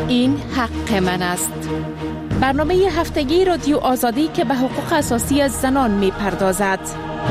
این حق من است. برنامه هفتگی رادیو آزادی که به حقوق اساسی زنان می پردازد.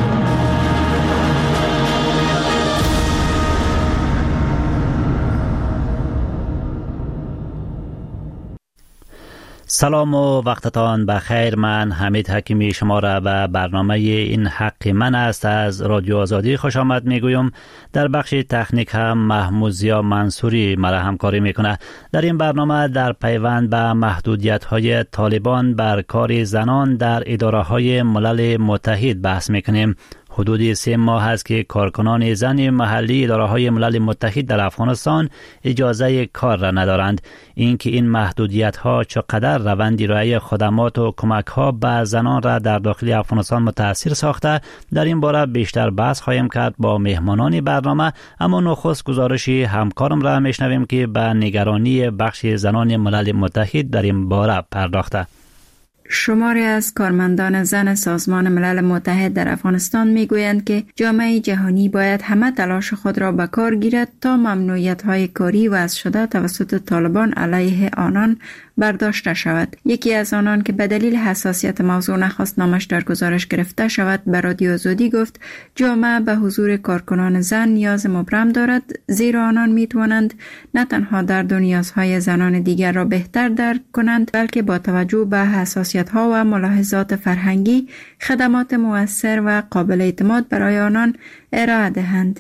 سلام و وقتتان بخیر. من حمید حکیمی شما را به برنامه این حق من است از رادیو آزادی خوش آمد میگویم. در بخش تکنیک هم محمود ضیا منصوری مرا همکاری میکنه. در این برنامه در پیوند به محدودیت های طالبان بر کار زنان در اداره های ملل متحد بحث میکنیم. حدود 3 ماه است که کارکنان زن محلی اداره‌های ملل متحد در افغانستان اجازه کار را ندارند. اینکه این محدودیت‌ها چقدر روند ارائه خدمات و کمک‌ها به زنان را در داخل افغانستان متاثر ساخته، در این باره بیشتر بحث خواهیم کرد با مهمانان برنامه. اما نخست گزارش همکارم را میشنویم که به نگرانی بخش زنان ملل متحد در این باره پرداخته. شماری از کارمندان زن سازمان ملل متحد در افغانستان میگویند که جامعه جهانی باید همه تلاش خود را به کار گیرد تا ممنوعیت‌های کاری وضع شده توسط طالبان علیه آنان برداشته شود. یکی از آنان که به دلیل حساسیت موضوع نخواست نامش در گزارش گرفته شود به رادیو آزادی گفت جامعه به حضور کارکنان زن نیاز مبرم دارد، زیرا آنان میتوانند نه تنها درد و نیازهای زنان دیگر را بهتر درک کنند، بلکه با توجه به حساسیت‌ها و ملاحظات فرهنگی خدمات مؤثر و قابل اعتماد برای آنان ارائه دهند.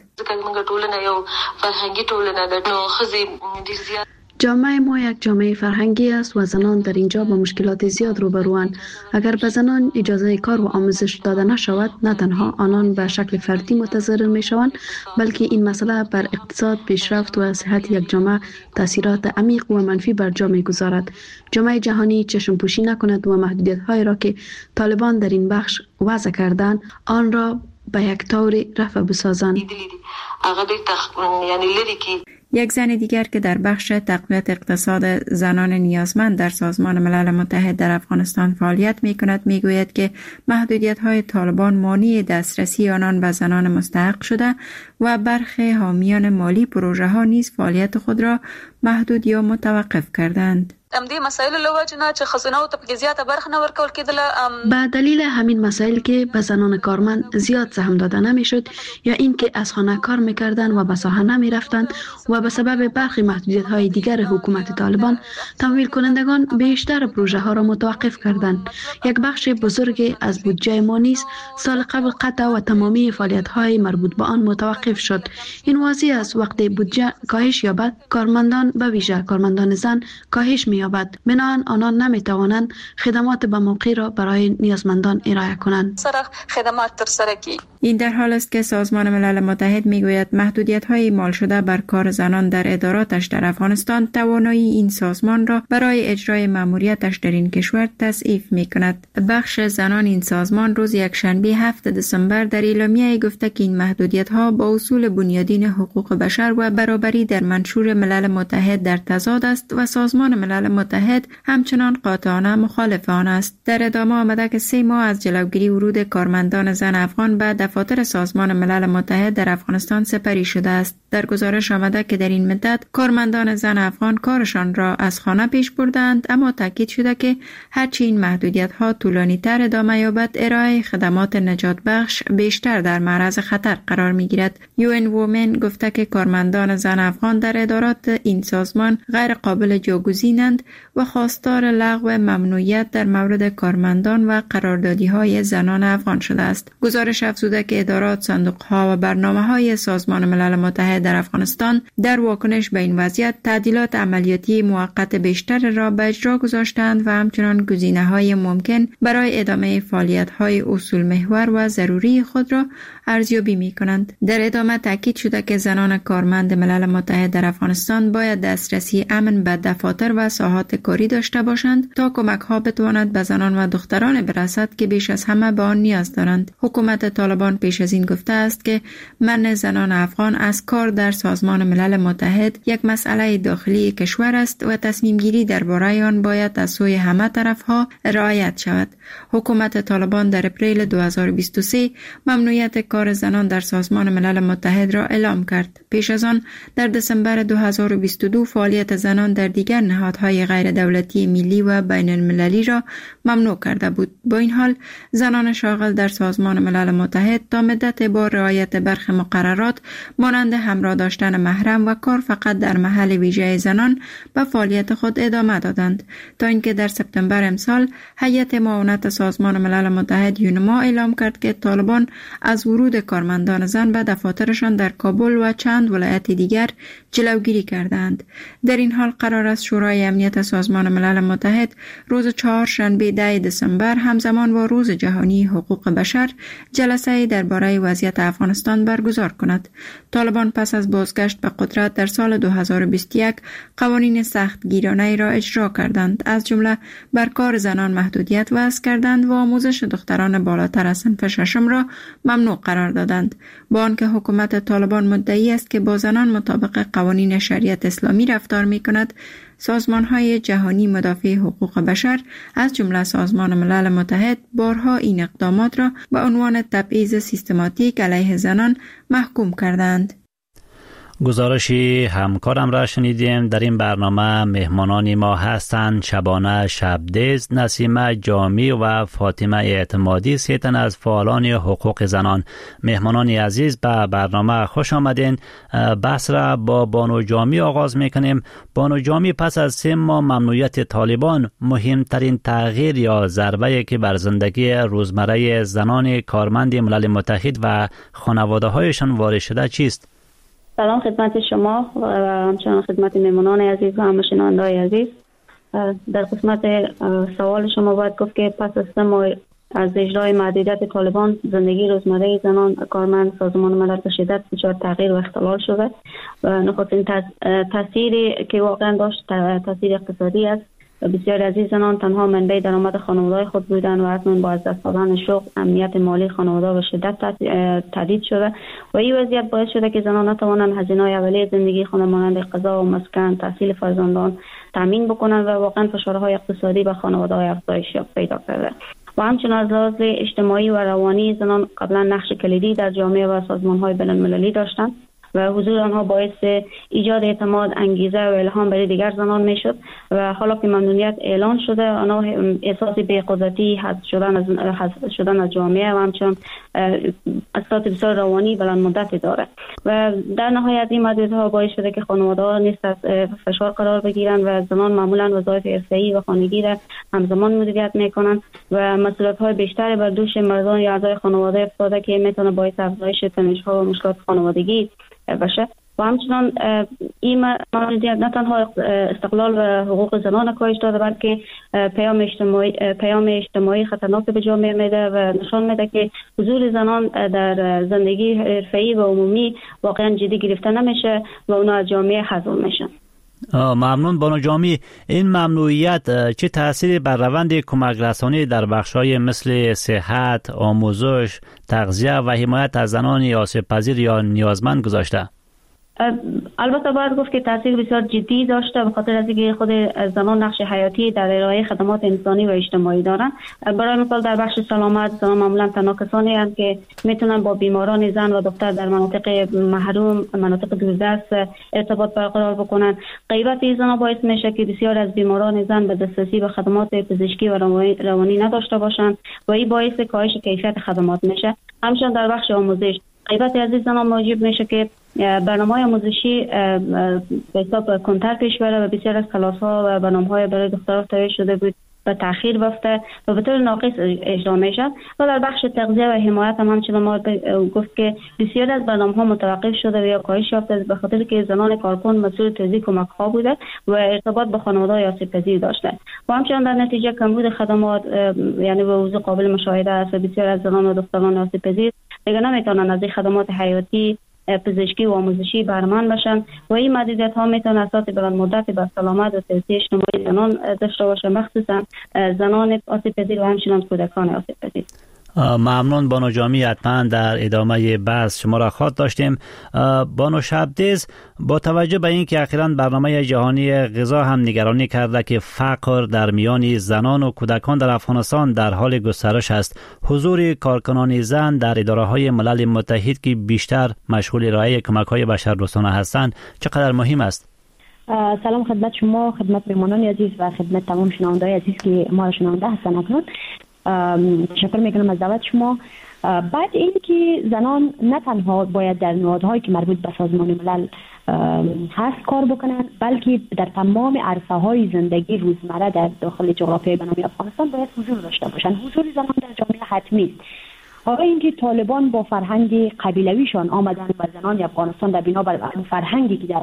جامعه ما یک جامعه فرهنگی است و زنان در اینجا با مشکلات زیاد روبروند. اگر به زنان اجازه کار و آموزش داده نشود، نه تنها آنان به شکل فردی متضرر می شوند، بلکه این مسئله بر اقتصاد، پیشرفت و صحت یک جامعه تاثیرات عمیق و منفی بر جا می گذارد. جامعه جهانی چشم پوشی نکند و محدودیت های را که طالبان در این بخش وضع کردند آن را به یک طور رفع بسازند. یک زن دیگر که در بخش تقویت اقتصاد زنان نیازمند در سازمان ملل متحد در افغانستان فعالیت می کند می گوید که محدودیت های طالبان مانع دسترسی آنان به زنان مستحق شده و برخی حامیان مالی پروژه ها نیز فعالیت خود را محدود یا متوقف کردند. به دلیل همین مسائل که به زنان کارمند زیاد سهم داده نمیشد یا اینکه از خانه کار میکردند و به ساحه نمی رفتند و به سبب برخی محدودیت های دیگر حکومت طالبان تمویل کنندگان بیشتر پروژه ها را متوقف کردند. یک بخش بزرگی از بودجه ما نیز سال قبل قطع و تمامی فعالیت های مربوط به آن متوقف شد. این واضح است وقتی بودجه کاهش یابد کارمندان به ویژه کارمندان زن کاهش می‌یابد، بنابراین آنان نمی‌توانند خدمات به موقع را برای نیازمندان ارائه کنند. این در حال است که سازمان ملل متحد میگوید محدودیت‌های اعمال شده بر کار زنان در اداراتش در افغانستان توانایی این سازمان را برای اجرای مأموریتش در این کشور تضعیف می‌کند. بخش زنان این سازمان روز یکشنبه 7 دسامبر در اعلامیه گفته که این محدودیت‌ها با اصول بنیادین حقوق بشر و برابری در منشور ملل متحد در تضاد است و سازمان ملل متحد همچنان قاطعانه مخالف آن است. در ادامه آمده که 3 ماه از جلوگیری ورود کارمندان زن افغان به دفاتر سازمان ملل متحد در افغانستان سپری شده است. در گزارش آمده که در این مدت کارمندان زن افغان کارشان را از خانه پیش بردند، اما تاکید شده که هرچی این محدودیت‌ها طولانی‌تر ادامه یابد ارائه خدمات نجات بخش بیشتر در معرض خطر قرار می‌گیرد. UN Women گفته که کارمندان زن افغان در ادارات این سازمان غیر قابل جایگزینند و خواستار لغو ممنوعیت در مورد کارمندان و قراردادی‌های زنان افغان شده است. گزارش افزوده که ادارات، صندوق‌ها و برنامه‌های سازمان ملل متحد در افغانستان در واکنش به این وضعیت تعدیلات عملیاتی موقت بیشتر را به اجرا گذاشتند و همچنان گزینه‌های ممکن برای ادامه فعالیت‌های اصول محور و ضروری خود را ارزیابی می‌کنند. در ادامه تاکید شده که زنان کارمند ملل متحد در افغانستان باید دسترسی امن به دفاتر و اصلاحات کاری داشته باشند تا کمک ها بتواند به زنان و دختران برسد که بیش از همه به آن نیاز دارند. حکومت طالبان پیش از این گفته است که منع زنان افغان از کار در سازمان ملل متحد یک مسئله داخلی کشور است و تصمیم گیری درباره آن باید از سوی همه طرف ها رعایت شود. حکومت طالبان در اپریل 2023 ممنوعیت کار زنان در سازمان ملل متحد را اعلام کرد. پیش از آن در دسامبر 2022 فعالیت زنان در دیگر نهادهای غیر دولتی ملی و بین المللی را ممنوع کرده بود. با این حال زنان شاغل در سازمان ملل متحد تا مدت با رعایت برخی مقررات مانند همراه داشتن محرم و کار فقط در محل ویژه زنان به فعالیت خود ادامه دادند تا اینکه در سپتامبر امسال هیئت معاونت سازمان ملل متحد یونما اعلام کرد که طالبان از ورود کارمندان زن به دفاترشان در کابل و چند ولایت دیگر جلوگیری کردند. در این حال قرار است شورای امنیت سازمان ملل متحد روز چهارشنبه 10 دسامبر همزمان با روز جهانی حقوق بشر جلسه درباره وضعیت افغانستان برگزار کند. طالبان پس از بازگشت به قدرت در سال 2021 قوانین سخت گیرانه را اجرا کردند، از جمله بر کار زنان محدودیت وضع کردند و آموزش دختران بالاتر از صنف ششم را ممنوع قرار دادند. با آنکه حکومت طالبان مدعی است که با زنان مطابق قوانین شریعت اسلامی رفتار می‌کند، سازمان‌های جهانی مدافع حقوق بشر از جمله سازمان ملل متحد بارها این اقدامات را به عنوان تبعیض سیستماتیک علیه زنان محکوم کردند. گزارشی همکارم را شنیدیم. در این برنامه مهمانان ما هستند شبانه شبدیز، نسیمه جامی و فاطمه اعتمادی، سه تن از فعالان حقوق زنان. مهمانان عزیز به برنامه خوش آمدین. بحث را با بانو جامی آغاز میکنیم. بانو جامی، پس از 3 ماه ممنوعیت طالبان، مهمترین تغییر یا ضربه‌ای که بر زندگی روزمره زنان کارمند ملل متحد و خانواده هایشان وارد شده چیست؟ سلام خدمت شما و همچنان خدمت مهمانان عزیز و همشنونده‌های عزیز. در قسمت سوال شما باید گفت که پس از 3 ماه از اجرای محدودیت طالبان زندگی روزمره زنان کارمند سازمان ملل به شدت دچار تغییر و اختلال شده و نخستین تاثیری که واقعا داشت تاثیر اقتصادی است. بسیاری از این زنان تنها منبع درآمد خانواده خود بودند و اکنون با از دست دادن شغل امنیت مالی خانواده به شدت تهدید شده و این وضعیت باعث شده که زنان نتوانند هزینه‌های اولیه زندگی خود مانند غذا و مسکن، تحصیل فرزندان تامین بکنند و واقعا فشارهای اقتصادی به خانواده‌های افزایش پیدا کرده. و همچنین از لحاظ اجتماعی و روانی زنان قبلا نقش کلیدی در جامعه و سازمان‌های بین‌المللی داشتند و حضور آنها باعث ایجاد اعتماد، انگیزه و الهام برای دیگر زنان میشد و حالا که ممنوعیت اعلان شده آنها احساس بی‌قدرتی، حذف شدن از جامعه و همچنین اثرات بسیار روانی بلند مدتی داره و در نهایت این محدودیت‌ها باعث شده که خانواده‌ها نیز از فشار قرار بگیرند و زنان معمولاً وظایف حرفه‌ای و خانگی را همزمان مدیریت می‌کنند و مسئولیت‌های بیشتری بر دوش مردان یا اعضای خانواده افتاده که میتونه باعث افزایش تنش‌ها و مشکلات خانوادگی باشه. و همچنان این محدودیت نه تنها استقلال و حقوق زنان کاهش داده بلکه پیام اجتماعی خطرناک به جامعه میده و نشان میده که حضور زنان در زندگی حرفه‌ای و عمومی واقعا جدی گرفته نمیشه و اونا از جامعه حذف میشن. ممنون بانو جامی. این ممنوعیت چه تأثیری بر روند کمک رسانی در بخش‌های مثل صحت، آموزش، تغذیه و حمایت از زنان آسیب پذیر یا نیازمند گذاشته؟ البته باید گفت که تاثیر بسیار جدی داشته به خاطر از اینکه خود زنان نقش حیاتی در ارائه خدمات انسانی و اجتماعی دارند. برای مثال در بخش سلامت زنان معمولا تنها کسانی هستند که میتونن با بیماران زن و دختر در مناطق محروم، مناطق دوردست ارتباط برقرار بکنن. غیبت این زنان باعث میشه که بسیار از بیماران زن به دسترسی به خدمات پزشکی و روانی نداشته باشند و این باعث کاهش کیفیت خدمات میشه. همچنین در بخش آموزش غیبت از این زنان موجب میشه که برنامه‌های آموزشی به حساب کنتر پیش بره و بسیار از کلاس‌ها و برنامه‌های برای دختران تهیه شده بود و تأخیر بافته و به طور ناقص اجرا میشه. و در بخش تغذیه و حمایت هم همچنان ما گفت که بسیار از برنامه‌ها متوقف شده و یا کاهش یافته به خاطر که زنان کارکن مسئول توزیع کمک‌ها بوده و ارتباط با خانواده‌های آسیب‌پذیر داشته و همچنین در نتیجه کمبود خدمات یعنی به وضوح قابل مشاهده است و بسیار از زنان و دختران آسیب‌پذیر دیگه نمیتونن از این خدمات حیاتی پزشکی و آموزشی برمان باشن و این محدودیت ها میتونه اساس بلند مدت به سلامت و صحت اجتماعی زنان داشته باشه، مخصوصا زنان آسیب پذیر و همچنین کودکان آسیب پذیر. ممنون بانو جامی. حتما در ادامه بحث شما را خواهد داشتیم. بانو شبدیز، با توجه به اینکه اخیراً برنامه جهانی غذا هم نگرانی کرده که فقر در میان زنان و کودکان در افغانستان در حال گسترش است، حضور کارکنان زن در اداره‌های ملل متحد که بیشتر مشغول ارائه کمک‌های بشردوستانه هستند چقدر مهم است؟ سلام خدمت شما، خدمت مهمانان عزیز و خدمت تمام شنونده‌های عزیز که ما را شنونده هستند. اکنون تشکر میکنم از دعوت شما. بعد این که زنان نه تنها باید در نهادهایی که مربوط به سازمان ملل هست کار بکنن، بلکه در تمام عرصه های زندگی روزمره در داخل جغرافیای بنامی افغانستان باید حضور داشته باشن. حضور زنان در جامعه حتمی است. حالا اینکه طالبان با فرهنگ قبیلویشان آمدن و زنان افغانستان در بنا بر فرهنگی که در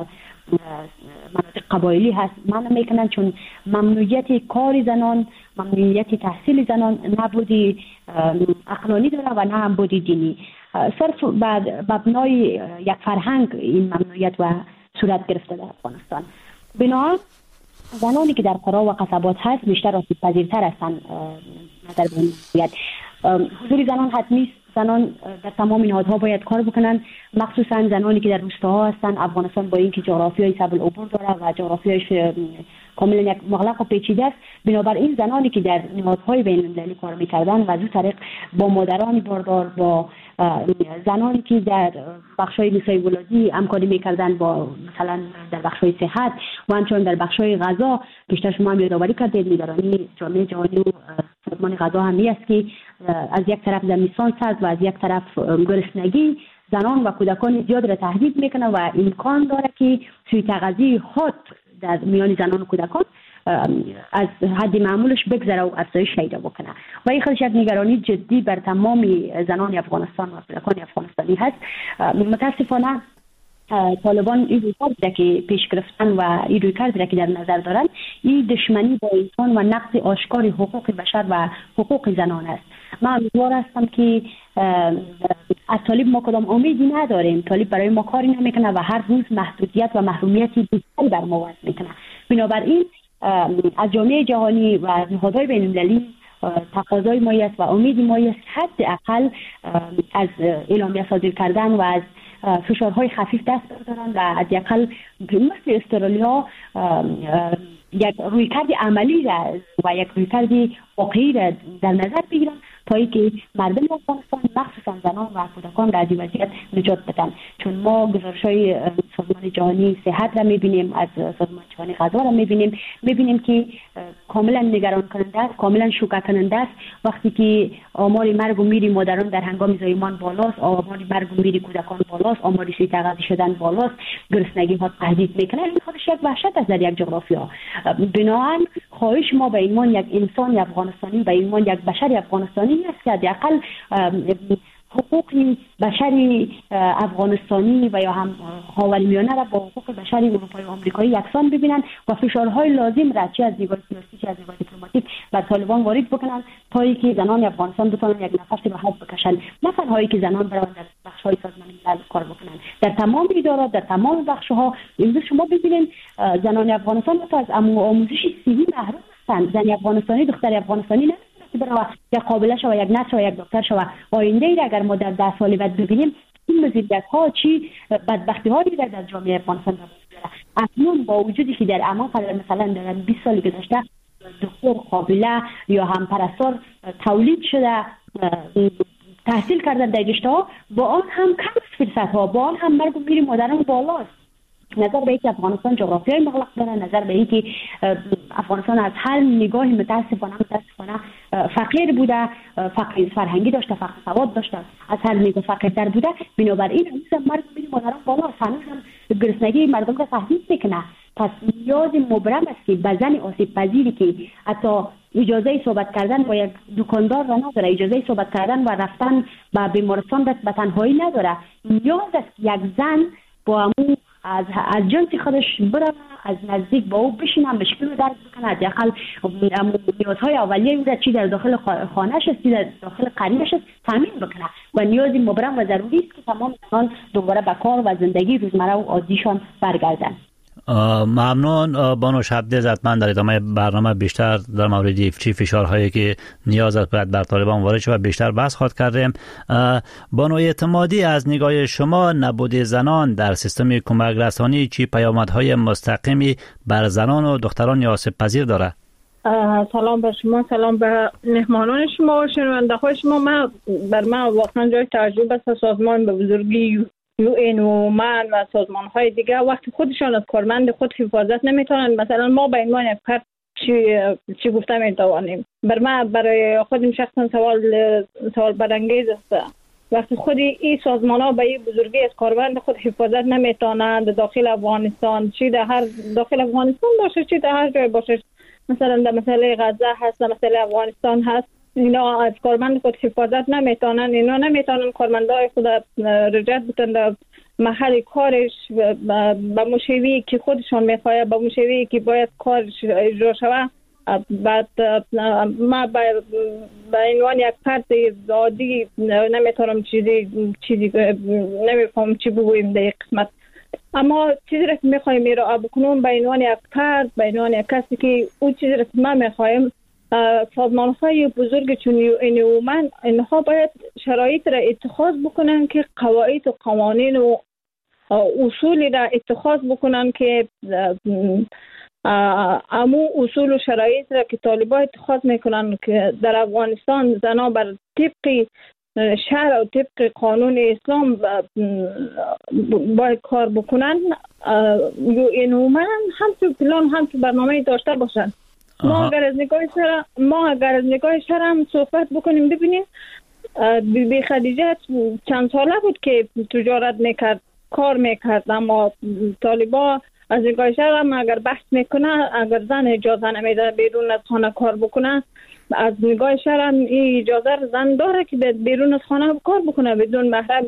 مناطق قبایلی هست منع میکنن، چون ممنوعیت کار زنان، ممنوعیت تحصیل زنان نه بودی عقلانی داره و نه هم بودی دینی. صرف بعد مبنای یک فرهنگ این ممنوعیت و صورت گرفته در افغانستان. بنابراین زنانی که در قرا و قصبات هست بیشتر آسیب پذیرتر هستند نظر به ممنوعیت. حضور زنان حتمی است. زنان در تمام نهادها باید کار بکنن، مخصوصا زنانی که در روستاها هستن. افغانستان با اینکه جغرافیای سبل عبور داره و جغرافیایش کاملا یک مغلق و پیچیده است، بنابراین زنانی که در نهادهای بین‌المللی کار می‌کردن و از اون طریق با مادران باردار، با زنانی که در بخش‌های نسای ولادی همکاری می‌کردن، با مثلا در بخش‌های صحت و همچنین در بخش‌های غذا، بیشتر شما هم یادآوری کردید نگرانی جامعه جهانی و سازمان غذا هم است که از یک طرف زمستان سرد و از یک طرف گرسنگی زنان و کودکان زیاد را تهدید میکنه و امکان داره که سوء تغذیه حاد در میان زنان و کودکان از حد معمولش بگذره و افزایش پیدا بکنه و این خودش یک نگرانی جدی بر تمام زنان افغانستان و کودکان افغانستانی هست. متاسفانه طالبان این رویکرد که پیش گرفتن و این رویکرد که در نظر دارن، این دشمنی با انسان و نقض آشکار حقوق بشر و حقوق زنان است. من امیدوار هستم که از طالب ما کدام امیدی نداریم. طالب برای ما کاری نمیکنه و هر روز محدودیت و محرومیتی بیشتری بر ما وضع میکنه. بنابراین از جامعه جهانی و از نهادهای بین‌المللی تقاضای ما است و امید ما است حداقل از اعلامیه صادر کردن و از فشارهای خفیف دست بردارن و حداقل مثل استرالیا یک رویکرد عملی و یک رویکرد واقعی را در نظر بگیرن تا اینکه مردم افغانستان مخصوصا زنان و کودکان را از این وضعیت نجات بدن. چون ما گزارش‌های سازمان جهانی صحت را می‌بینیم، از سازمان جهانی غذا را می‌بینیم که کاملا نگران کننده است، کاملا شوکه کننده است وقتی که آمار مرگ و میر مادران در هنگام زایمان بالاست، آمار مرگ و میر کودکان بالاست، آمار سوء تغذیه شدن بالاست، گرسنگی ها تهدید میکنه. این خودش یک وحشت است در یک جغرافیا. بنابراین خواهش ما به ایمان یک انسان افغانستانی، به ایمان یک بشر افغانستانی است که حداقل حقوق بشری افغانستانی و یا هم خاورمیانه را با حقوق بشری اروپایی و آمریکایی یکسان ببینن و فشارهای لازم را چه از دیوار سیاسی چه از دیوار دیپلماتیک بر طالبان وارد بکنن تا اینکه زنان افغانستان بتوانند یک نفس راحت بکشند. نه تنها که زنان برای در بخش‌های سازمان ملل کار بکنن، در تمام ادارات، در تمام بخش‌ها. امروز شما ببینید زنان افغانستان از آموزش سیوی محروم هستند. زن افغانستانی، دختر افغانستانی نه برای یک قابله شو، یک نرس و یک دکتر شو. آینده ای اگر ما در 10 سال بعد ببینیم این مزیدات ها چی بدبختی ها در جامعه افغانستان داره. اکنون با وجودی که در امان مثلا در 20 سال گذشته دکتر، قابله یا هم پرستار تولید شده، تحصیل کردن در رشته ها، با آن هم کم فرصت ها، با آن هم مرگ و میر مادران بالاست. نظر به اینکه افغانستان جغرافیای مغلق داره، نظر به اینکه افغانستان از هر نگاهی متاسفانه فقیر بوده، فقر فرهنگی داشته، فقر سواد داشته، از هر نگاه فقیرتر بوده. بنابراین هنوز مرگ و میر مادران بالاست، هنوز هم گرسنگی مردم را تهدید میکنه. پس نیاز مبرم است که به زن آسیب پذیری که حتی اجازه صحبت کردن با یک دکاندار را نداره، اجازه صحبت کردن و رفتن به بیمارستان به تنهایی نداره، نیاز است یک زن با همون از جنس خودش بره، از نزدیک با او بشینه، مشکل رو درک بکنه، حداقل نیازهای اولیه او را چی در داخل خانه‌اش است، چی در داخل قریه‌اش است تامین بکنه و نیازی مبرم و ضروری است که تمام زنان دوباره به کار و زندگی روزمره و عادیشان برگردند. ممنون بانو شبدیز. حتما در ادامه برنامه بیشتر در مورد چی فشارهایی که نیاز است باید بر طالبان وارد شود بیشتر بحث خواهد کردیم. بانو اعتمادی، از نگاه شما نبود زنان در سیستم کمک رسانی چی پیامدهای مستقیمی بر زنان و دختران آسیب پذیر داره؟ سلام بر شما، سلام به مهمانان شما و شنونده های شما. بر من واقعا جای تعجب است سازمان به بزرگی UN و من و سازمان های دیگه وقتی خودشان از کارمند خود حفاظت نمیتونن. مثلا ما به عنوان یک فرد چی گفته میتوانیم؟ برای خودم شخصا سوال برانگیز است. وقتی خود این سازمان ها به این بزرگی از کارمند خود حفاظت نمیتونند داخل افغانستان، چی در هر داخل افغانستان باشه چی در هر جای باشه، مثلا در مسئله غزه هست، در مسئله افغانستان هست، اینا از کارمند خود حفاظت نمیتونن. اینا نمیتونن کارمندای خود رجعت بتن در محل کارش به مشوی که خودشان میخواه، به مشوی که باید کارش اجرا شود. بعد ما به عنوان یک فرد عادی نمیتونم چیزی نمیفهم چی بگویم در یک قسمت. اما چیزی را که میخوایم ارائه بکنم به عنوان یک فرد، به عنوان یک کسی که اون چیزی را که ما میخوایم، سازمان های بزرگ چون UN و من اینها باید شرایط را اتخاذ بکنن که قواعد و قوانین و اصولی را اتخاذ بکنن که امو اصول و شرایط را که طالبان اتخاذ میکنن که در افغانستان زنان بر طبق شرع و طبق قانون اسلام باید کار بکنن. UN و من هم تو پلان هم تو برنامه داشته باشن. ما اگر از نگاه شرم صحبت بکنیم ببینیم بی خدیجه چند ساله بود که تجارت میکرد، کار میکرد، اما طالبا از نگاه شرم اگر بحث میکنه، اگر زن اجازه نمیده بیرون از خانه کار بکنه، از نگاه شرم این اجازه زن داره که بیرون از خانه کار بکنه بدون محرم،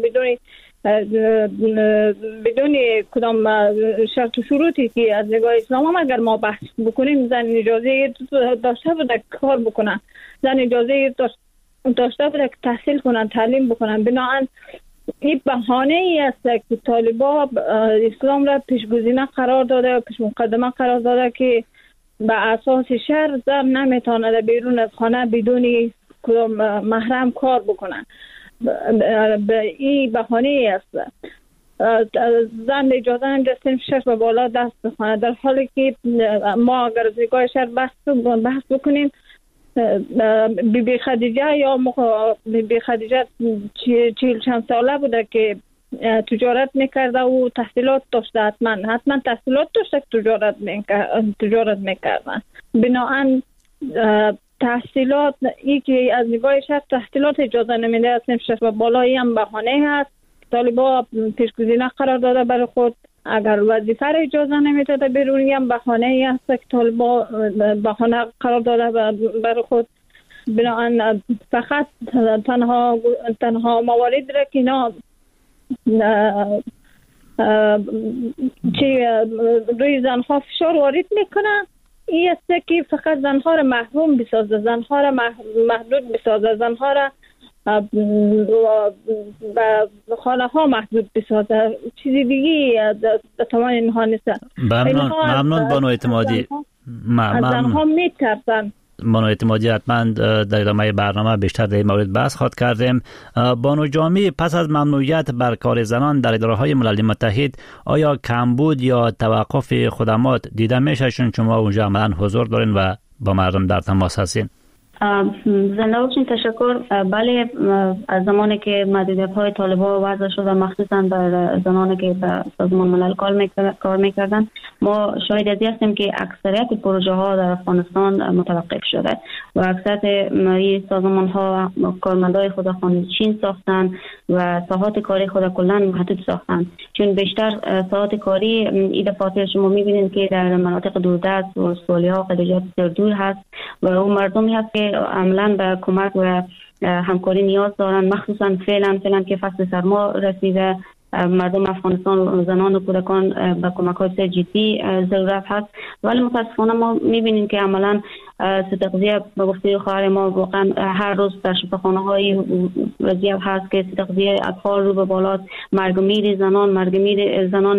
بدون کدام شرط و شروطی که از نگاه اسلام هم اگر ما بحث بکنیم زن اجازه داشته بوده کار بکنن، زن اجازه داشته بوده که تحصیل کنن، تعلیم بکنن. بنابراین این بهانه ای است که طالبان اسلام را پیشگزینه قرار داده، پیش مقدمه قرار داده که به اساس شرع زن نمیتونه بیرون از خانه بدون کدام محرم کار بکنن. به این بهانه ای است زن اجازه نمیده شش و بالا دست بخونه، در حالی که ما اگر از نگاه شرع بحث بکنیم بی خدیجه یا بی خدیجه 40 چند ساله بوده که تجارت میکرده و تحصیلات داشته، حتما تحصیلات داشته که تجارت میکردن. بنابراین تحصیلات ای که از نگاه شرع تحصیلات اجازه نمیده از نفشش و بالایی هم بهانه هست. طالبا پیشگزینه قرار داده برای خود، اگر وظیفه را اجازه نمیده بیرونی هم بهانه ای هست که طالبا بهانه قرار داده برای خود. بنابراین فقط تنها مواردی را که اینا روی زنها فشار وارد میکنن این است که فقط زنها را محروم بسازه، زنها را محدود بسازه، زنها را به خانه ها محدود بسازه. چیزی دیگه توان اینها نیست. ممنون بانو اعتمادی. زنها میترسن. بانو اعتمادی حتما در ادامه برنامه بیشتر در این مورد بحث خواهد کردیم. بانو جامی، پس از ممنوعیت بر کار زنان در اداره‌های ملل متحد آیا کمبود یا توقف خدمات دیده میشه؟ چون شما اونجا عملاً حضور دارین و با مردم در تماس هستین. زنده باشین. تشکر. بله، از زمانی که محدودیت‌های طالبان وضع شده مخصوصا بر زنانی که به سازمان ملل کار میکردن، ما شاهد از هستیم که اکثریت پروژه ها در افغانستان متوقف شده و اکثریت سازمان ها کارمندای خود خانه‌نشین ساختن و ساحات کاری خود کلا محدود ساختن. چون بیشتر ساحات کاری ایده فاصله شما میبینید که در مناطق دوردست و استرالیا ها قدیجات بسیار دور هست و اون مردمی هست که عملاً به کمک و همکاری نیاز دارن، مخصوصا فعلا که فصل سرما رسیده. مردم افغانستان، زنان و کودکان به کمک‌های بسیار جدی ضرورت هست. ولی متاسفانه ما می‌بینیم که عملاً تغذیه به گفته خواهر ما واقعا هر روز در شفاخانه‌های وضعیت هست که تغذیه اطفال رو به بالاست، مرگ و میر زنان، مرگ و میر زنان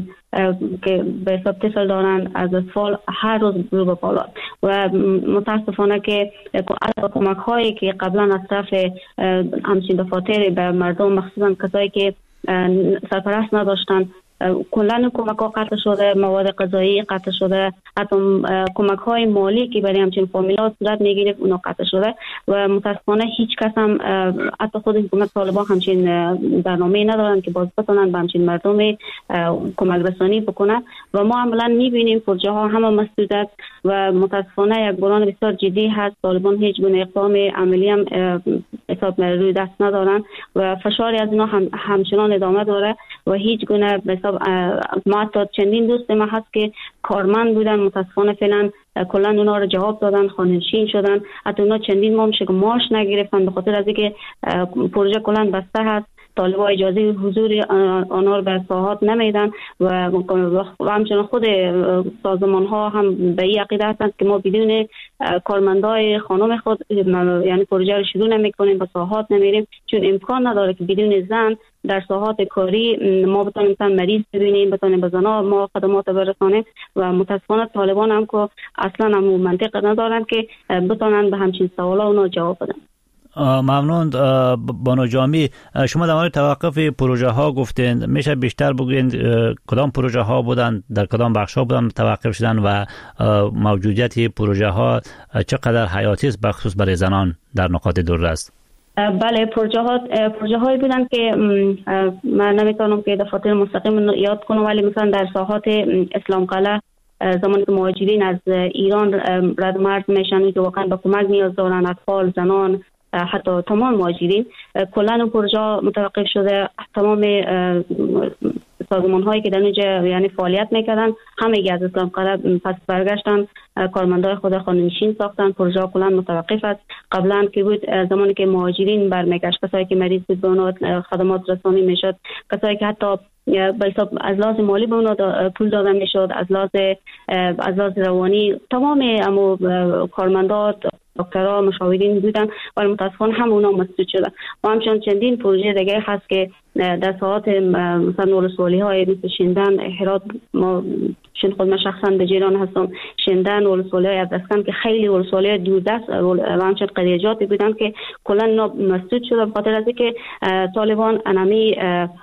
که به حساب طفل دارن از اطفال هر روز رو به بالاست و متاسفانه که کمک هایی که قبلا از طرف همچین دفاتر به مردم مخصوصا کسایی که سرپرست نداشتن کلا کمک ها قطع شده، مواد غذایی قطع شده، حتی کمک های مالی که برای همچین فامیل‌ها صورت میگیره اونا قطع شده و متاسفانه هیچ کس هم حتی خود حکومت طالبان همچین برنامه‌ای ندارن که باز بتونن به همچین مردم کمک رسانی بکنن و ما عملاً می‌بینیم پروژه ها همه مسدود است و متاسفانه یک بحران بسیار جدی هست. طالبان هیچ گونه اقدام عملی هم حساب روی دست ندارن و فشاری از اینا همچنان ادامه داره و هیچ گونه ما تا چندین دوست ما هست که کارمند بودن متاسفانه فعلا کلا اونا رو جواب دادن، خانه‌نشین شدن، حتی اونا چندین ماه میشه که معاش نگرفتن به خاطر از اینکه پروژه کلا بسته هست. طالبا اجازه حضور آنها رو به ساحات نمیدن و همچنان خود سازمان ها هم به این عقیده هستند که ما بدون کارمندای خانم خود یعنی پروژه رو شروع نمیکنیم، به ساحات نمیریم، چون امکان نداره که بدون زن در ساحات کاری ما بتونیم مریض ببینیم، بتونیم به زنها ما خدمات برسانیم و متاسفانه طالبان هم که اصلا هم منطق ندارن که بتونن به همچین سوالا اونا جواب بدن. ممنون بانو جامی. شما در مورد توقف پروژه ها گفتین، میشه بیشتر بگوین کدام پروژه ها بودن، در کدام بخش ها بودن توقف شدن و موجودیت پروژه ها چقدر حیاتی است بخصوص برای زنان در نقاط دوررس؟ بله، پروژه هایی بودن که من نمیتونم که دفاتر مستقیم یاد کنم، ولی مثلا در ساحات اسلام قلعه زمانی که مهاجرین از ایران رد مرز میشن که واقعا به کمک نیاز دارن، اطفال، زنان، حتی تمام مهاجرین، کلا پروژه متوقف شده. تمام سازمان هایی که در اونجا یعنی فعالیت میکردن همه از اسلام قلعه پس برگشتن، کارمندای خود خانه‌نشین ساختن، پروژه کلا متوقف است. قبلا که بود زمانی که مهاجرین برمیگشت، کسایی که مریض بود به اونها خدمات رسانی میشد، کسایی که حتی به حساب از لحاظ مالی به اونها پول داده میشد، از لحاظ روانی تمام کارمندان، دکترها، مشاورین بودن ولی متاسفانه هم اونا مسدود شده. و همچنین چندین پروژه دیگه هست که در ساحات مثلا ولسوالی های مثل شندن، هرات، ما خود من شخصا به جیران هستم، شندن، ولسوالی های اردسکن که خیلی ولسوالی دوردست و همچنین قریجاتی بودن که کلا اینا مسدود شده به خاطر از اینکه طالبان انمی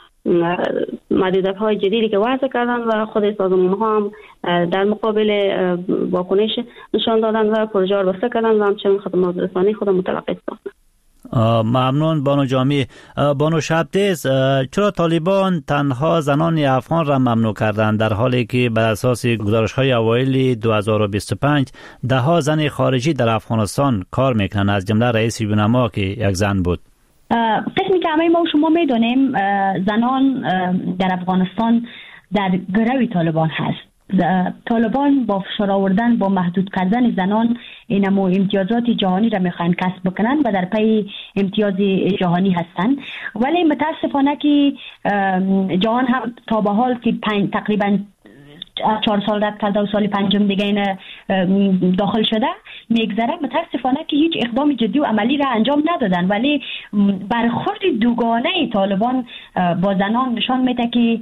محدودیت‌های جدیدی که وضع کردن و خود سازمان‌ها هم در مقابل واکنش نشان دادن و پروژه رو بسته کردن و همچنین خدمات رسانی خود متوقف ساختن. ممنون بانو جامی. بانو شبدیز، چرا طالبان تنها زنان افغان را ممنوع کردند در حالی که بر اساس گزارش‌های اوایل 2025 ده‌ها زن خارجی در افغانستان کار میکنند، از جمله رئیس یونما که یک زن بود؟ قسمی که همه ما و شما میدونیم زنان در افغانستان در گروه طالبان هست. طالبان با فشار آوردن، با محدود کردن زنان اینمو امتیازات جهانی را میخواین کسب بکنن و در پی امتیاز جهانی هستن. ولی متاسفانه که جهان هم تا به حال که تقریبا 4 سال رد کرده و سال 5 دیگه این داخل شده میگذره، متاسفانه که هیچ اقدام جدی و عملی را انجام ندادن. ولی برخورد دوگانه طالبان با زنان نشان میده که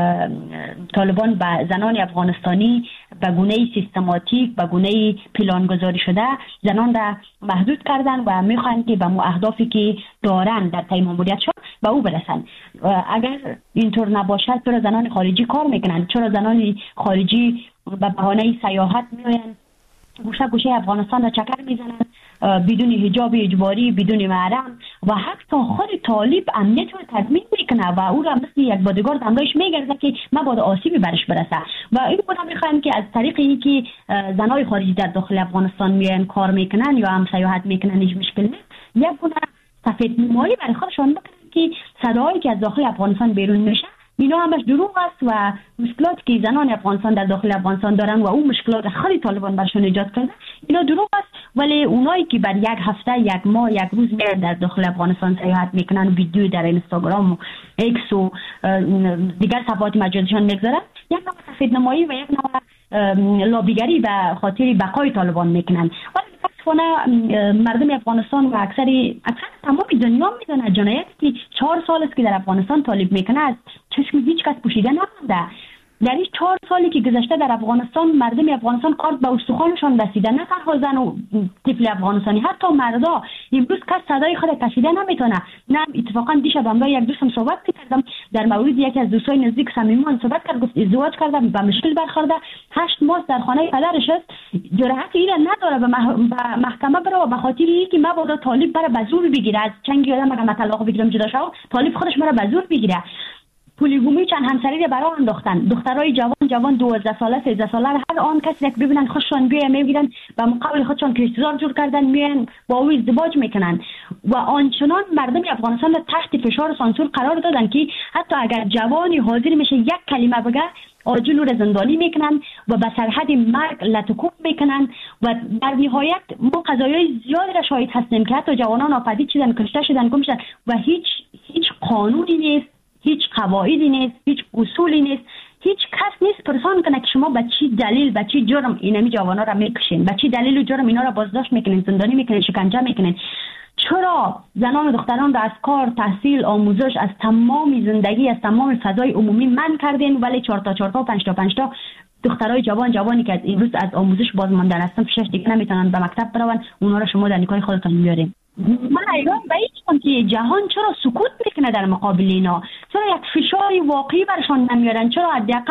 طالبان با زنان افغانستانی به گونه سیستماتیک، به گونه پلانگذاری شده زنان را محدود کردن و میخوان که به اهدافی که دارن در طی ماموریتشون به او برسن. اگر اینطور نباشد چرا زنان خارجی کار میکنن؟ چرا زنان خارجی به بهانه سیاحت میآیند گوشه افغانستان را چکر میزنن بدون حجاب اجباری، بدون محرم و حتی خود طالب امنیت رو تضمین میکنه و او را مثل یک بادیگارد همراهش میگرده که مبادا آسیبی برش برسه. و این بود میخوایم که از طریق اینکه زنای خارجی در داخل افغانستان میان کار میکنن یا هم سیاحت میکنن هیچ مشکل نیست، یک گونه سفید مالی برای خودشان بکنن که صدایی که از داخل افغانستان بیرون میشه اینا همش دروغ است و مشکلاتی که زنان افغانستان در داخل افغانستان دارن و اون مشکلات خود طالبان برشون ایجاد کرده اینا دروغ است ولی اونایی که بر یک هفته، یک ماه، یک روز میرن در داخل افغانستان سیاحت میکنن، ویدیو در اینستاگرام و ایکس و دیگر صفحات مجازیشان میگذارن، یک نوع سفیدنمایی و یک نوع لابیگری به خاطر بقای طالبان میکنن. ولی مردم افغانستان و اکثر تمام دنیا میدونه جنایتی که 4 سال است که در افغانستان طالب میکنه از چشم هیچ کس پوشیده نمونده. در این 4 سالی که گذشته در افغانستان مردم افغانستان کارت به استخوانشان رسیده، نه تنها زن و طفل افغانستانی، حتی مردا امروز کس صدای خود کشیده نمیتونه. نه اتفاقا دیشب هم با یک دوستم صحبت کردم در مورد یکی از دوستای نزدیک صمیمان صحبت کرد، گفت ازدواج کرده به مشکل برخورده، 8 ماه در خانه پدرش است، جرأت اینو نداره به محکمه بره به خاطر اینکه مبادا طالب بره به زور بگیره. از چنگ یادم اگه طلاق بگیرم جدا شو، طالب خودش بره به زور بگیره. پولیگومی چند همسری برای انداختن، دخترای جوان 12 ساله 13 ساله هر آن کسی که ببینن خوششان بیاد میگیرن به مقابل خودشان کشتزار جور کردن، میان با او ازدواج میکنن و آنچنان مردم افغانستان تحت فشار سانسور قرار دادن که حتی اگر جوانی حاضر میشه یک کلمه بگه آجیل رو زندانی میکنن و به سرحد مرگ لطکوب میکنن و در نهایت ما قضایای زیادی را شاهد هستیم که حتی جوانان ناپدید شدن، کشته شدن، گم شدن و هیچ قانونی نیست، هیچ قواعدی نیست، هیچ اصولی نیست، هیچ کس نیست پرسان کنه که شما به چی دلیل، به چی جرم اینمی جوانا را میکشین، به چی دلیل و جرم اینا را بازداشت میکنین، زندانی میکنین، شکنجه میکنین. چرا زنان و دختران را از کار، تحصیل، آموزش، از تمام زندگی، از تمام فضای عمومی منع کردین، ولی 4 تا 5 تا دخترای جوانی که امروز از آموزش باز ماندن هستن، پیشش دیگه نمیتونن به مکتب برون، اونا را شما در نکای خودتان میارین. من ایران به این که جهان چرا سکوت میکنه در مقابل اینا؟ چرا یک فشاری واقعی برشان نمیارن؟ چرا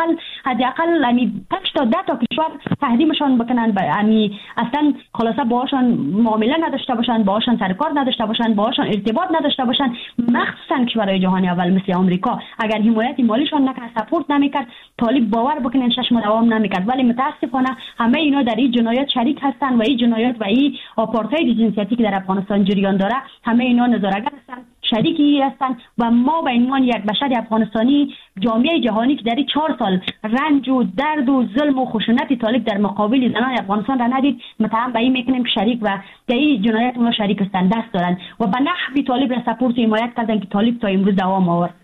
حداقل 5 تا 10 تا کشور تحریمشان بکنن، اصلا خلاصه باهاشون معامله نداشته باشن، باهاشون سرکار نداشته باشن، باهاشون ارتباط نداشته باشن، مخصوصا کشورهای جهانی اول مثل آمریکا اگر حمایت مالیشان نکرد، سپورت نمیکرد، طالب باور بکنن 6 ماه دوام نمیکرد. ولی متاسفانه همه اینا در این جنایات شریک هستن و این جنایات و این آپارتاید جنسیتی که در افغانستان جریان داره، همه اینا نظاره‌گر هستن، شریکی هستن و ما به عنوان یک بشر افغانستانی، جامعه جهانی که در این 4 سال رنج و درد و ظلم و خشونت طالب در مقابل زنان افغانستان را ندید، متهم به این میکنیم که شریک و در این جنایات اونا شریک هستن، دست دارن و به نحوی طالب را سپورت و حمایت کردن که طالب تا امروز دوام آورد.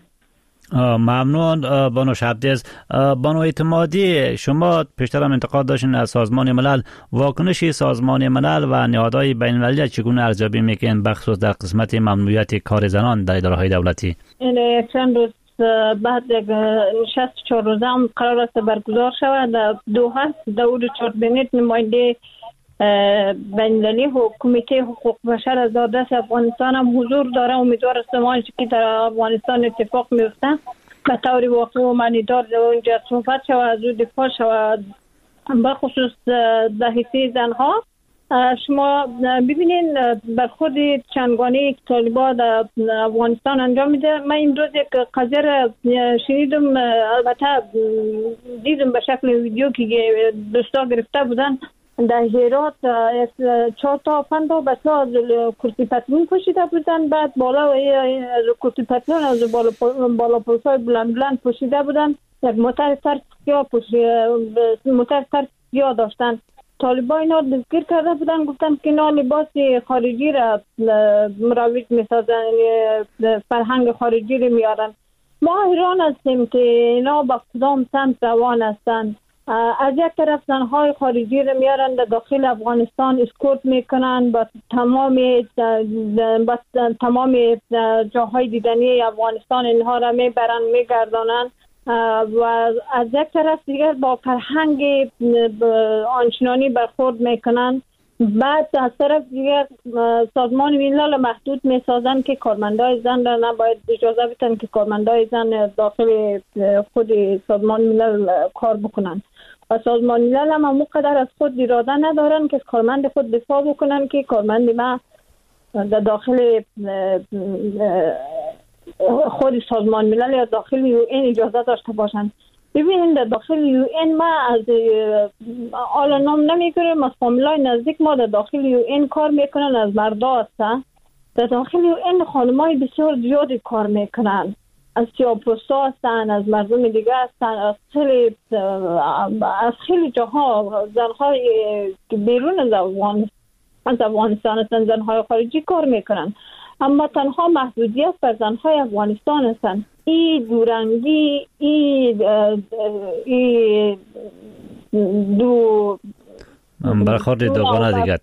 ممنون بانو شبدیز. بانو اعتمادی، شما پیشتر هم انتقاد داشتین از سازمان ملل، واکنش سازمان ملل و نهادهای بین المللی چگونه ارزیابی میکنین بخصوص در قسمت ممنوعیت کار زنان در اداره‌های دولتی؟ این چند روز بعد نشست 4 روزه هم قرار است برگزار شود در دوحه. داود چاربینیت نماینده بین‌المللی کمیته حقوق بشر از دست افغانستان هم حضور داره. امیدوار هستم که در افغانستان اتفاق میفته به طور واقعی و معنیدار اونجا صحبت شود، از او دفاع شود به خصوص در حیث زنها. شما ببینین برخورد چندگانه که طالبان در افغانستان انجام میده. من این روز یک قضیه را شنیدم، البته دیدم به شکل ویدیو که دوستا گرفته بودن در هرات 4 تا 5 تا بچه‌ها کرسی پتلون پوشیده بودن، بعد بالا کرسی پتلون از بالا پوشای بلند پوشیده بودن، یک موتر سر داشتن. طالبان اینا دستگیر کرده بودن، گفتن که اینا لباس خارجی را مروج میسازن، فرهنگ خارجی را میارن. ما حیران هستیم که اینا با کدام سمت روان هستند. از یک طرف زنهای خارجی را میارن در داخل افغانستان اسکورت میکنن، با تمام جاهای دیدنی افغانستان اینها را میبرن میگردانن و از یک طرف دیگر با فرهنگ آنچنانی برخورد میکنن. بعد از طرف دیگر سازمان ملل محدود میسازن که کارمندای زن را نباید اجازه بدن که کارمندای زن داخل خود سازمان ملل کار بکنن و سازمان ملل هم اونقدر از خود اراده ندارن که کارمند خود دفاع بکنن که کارمند ما در داخل خود سازمان ملل یا داخل UN اجازه داشته باشن. ببینید در داخل UN ما از آل نام نمیگیریم، از فامیلای نزدیک ما در داخل UN کار میکنن، از مردا هستن. در داخل UN خانمای بسیار زیادی کار میکنن، از سیاه‌پوستا هستن، از مردم دیگه هستن، از خیلی جاها زنهای که بیرون از افغانستان از افغانستان هستند، زنهای خارجی کار میکنن، اما تنها محدودیت بر زنهای افغانستان هستند. این دورنگی، این دو برخورد دوگانه دیگه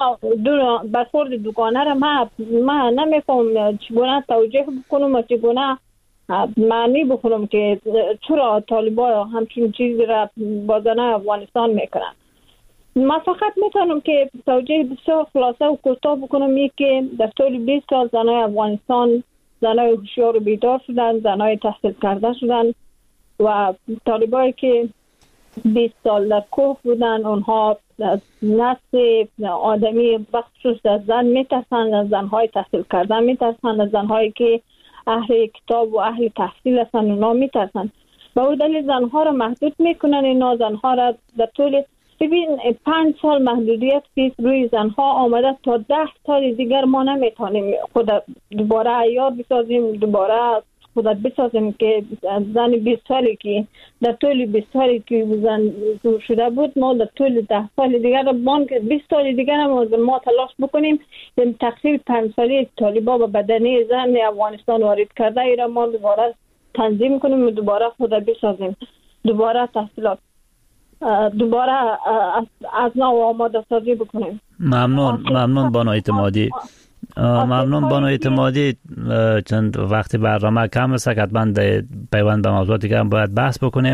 برخورد دوگانه را من نمیفهم چگونه توجیه بکنم و چگونه معنی بکنم که چرا طالبان همچین چیزی را با زنای افغانستان میکنن. من فقط میتونم که توجیه بسیار خلاصه و کوتاه بکنم این که در طول 20 سال زنای افغانستان زنای هوشیار و بیدار شدن، زنای تحصیل کرده شدن و طالبایی که 20 سال در کوه بودن اونها از نسل آدمی بخشش از زن میترسند، از زنهای تحصیل کرده میترسند، از زنهایی که اهل کتاب و اهل تحصیل هستند اونا میترسند. با اون دلیل زنها را محدود میکنن. اینا زنها را در طول 5 سال محدودیت پیش روی زنها آمده تا 10 سال دیگر ما نمیتونیم خود دوباره عیار بسازیم، دوباره خود بسازیم که زن 20 سالی که در طول 20 سالی که زن شده بود ما در طول 10 سال دیگر بانک 20 سال دیگر ما تلاش بکنیم این تقسیم 5 سالی طالبان به بدنه زن افغانستان وارد کرده ای را ما دوباره تنظیم کنیم و دوباره خود بسازیم، دوباره تحصیلات، دوباره از نو آماده سازی بکنیم. ممنون بانو اعتمادی. ممنون بانو اعتمادی. چند وقتی برنامه کم است که حتما پیوند به موضوعاتی که هم باید بحث بکنیم.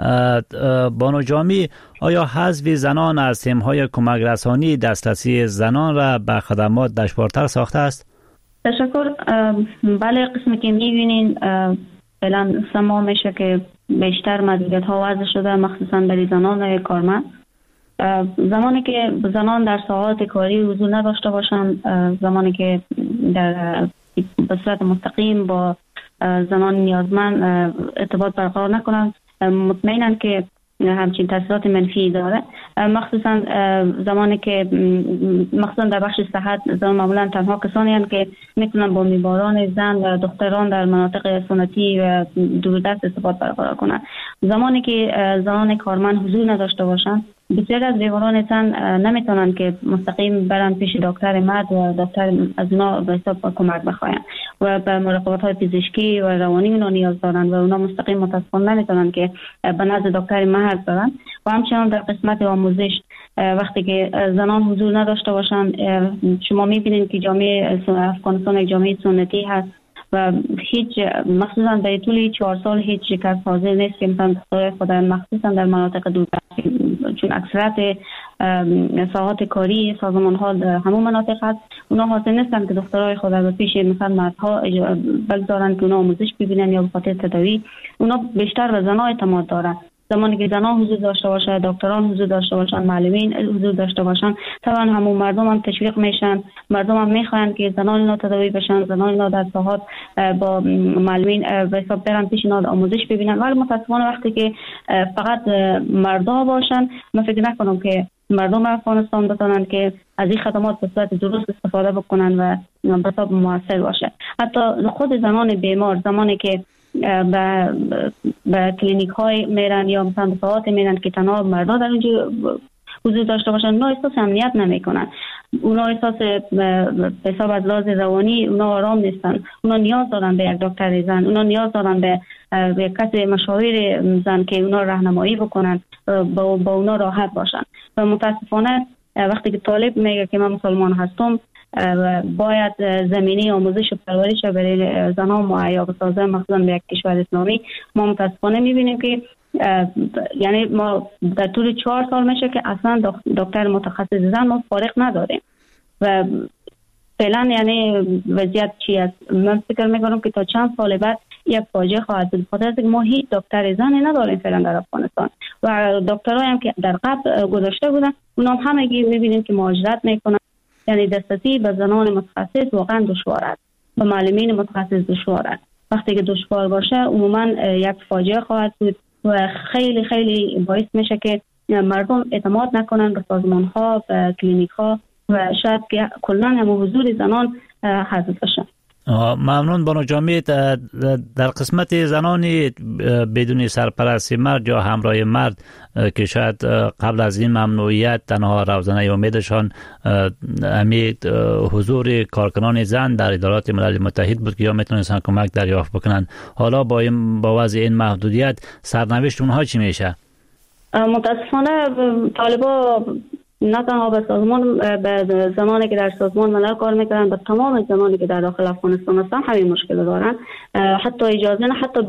بانو جامی، آیا حذف زنان از تیم‌های کمک رسانی دسترسی زنان را به خدمات دشوارتر ساخته است؟ تشکر. بله، قسمی که می‌بینین فعلا سما میشه که بیشتر محدودیت ها وضع شده، مخصوصا برای زنان کارمند. زمانی که زنان در ساعات کاری حضور نداشته باشند، زمانی که به صورت مستقیم با زنان نیازمند ارتباط برقرار نکنند، مطمئناً که همچین تاثیرات منفی داره. مخصوصا زمانی که مخصوصا در بخش صحت زنان معمولا تنها کسانی هستند که میتونن با بیماران زن و دختران در مناطق سنتی و دوردست ارتباط برقرار کنند. زمانی که زنان کارمند حضور نداشته باشند، بسیار از بیماران زن نمیتونن که مستقیم برن پیش دکتر مرد و دکتر از اونا به حساب کمک بخواین و به مراقبت های پزشکی و روانی اونا نیاز دارن و اونا مستقیم متاسفانه نمیتونن که به نزد دکتر مرد برن. و همچنان در قسمت آموزش وقتی که زنان حضور نداشته باشن، شما میبینید که جامعه افغانستان یک جامعه سنتی هست و هیچ مخصوصا در طول 4 سال هیچ کس حاضر نیست که مثلا دخترای خود مخصوصا در مناطق دوردست، چون اکثرت ساعات کاری سازمان ها در همون مناطق هست، اونا حاضر نیستن که دخترای خود رو پیش مثلا مردها بگذارن که اونا آموزش ببینن یا به خاطر تداوی. اونا بیشتر به زنها اعتماد دارن. زمانی که زنان حضور داشته باشه، دکتران حضور داشته باشن، معلمین حضور داشته باشن، طبعا همون مردم هم تشویق میشن، مردم هم میخواین که زنان اینا تداوی بشن، زنان اینا در ساعات با معلمین به حساب برن پیش اینا آموزش ببینن. ولی متاسفانه وقتی که فقط مردا باشن، من فکر نکنم که مردم افغانستان بتونن که از این خدمات به صورت درست استفاده بکنن و به حساب موثر باشه. حتی خود زنان بیمار زمانی که به کلینیک های میرن یا مثلا به ساعات میرن که تنها مردا در اونجا حضور داشته باشن، اونا احساس امنیت نمیکنن، اونا احساس به حساب از لحاظ روانی اونا آرام نیستن، اونا نیاز دارن به یک دکتر زن، اونا نیاز دارن به یک کس مشاور زن که اونا راهنمایی بکنن، با اونا راحت باشن. و متاسفانه وقتی که طالب میگه که من مسلمان هستم، باید زمینه آموزش و پرورش برای زنان مهیا بسازه، مخصوصا به یک کشور اسلامی. ما متاسفانه میبینیم که یعنی ما در طول 4 سال میشه که اصلا دکتر متخصص زن ما فارغ نداریم و فعلا یعنی وضعیت چی است؟ من فکر میکنم که تا چند سال بعد یک فاجعه خواهد بود، بخاطر اینکه ما هیچ دکتر زنی نداریم فعلا در افغانستان و دکترایی هم که در قبل گذاشته بودن اونا هم همگی میبینیم که مهاجرت میکنن. یعنی دسترسی به زنان متخصص واقعا دشوار است، به معلمین متخصص دشوار است. وقتی که دشوار باشه عموما یک فاجعه خواهد بود و خیلی خیلی باعث میشه که مردم اعتماد نکنن به سازمان ها، به کلینیک ها و شاید که کلا هم حضور زنان حذف بشه. ممنون بانو جامی. در قسمت زنان بدون سرپرست مرد یا همراه مرد که شاید قبل از این ممنوعیت تنها روزنه امیدشان حضور کارکنان زن در ادارات ملل متحد بود که یا میتونستن کمک دریافت بکنن، حالا با وضع این محدودیت سرنوشت اونها چی میشه؟ متاسفانه طالبا نه تنها به سازمان، به زنانی که در سازمان ملل کار میکنن، به تمام زنانی که در داخل افغانستان هستن همین مشکل دارن. حتی اجازه نه، حتی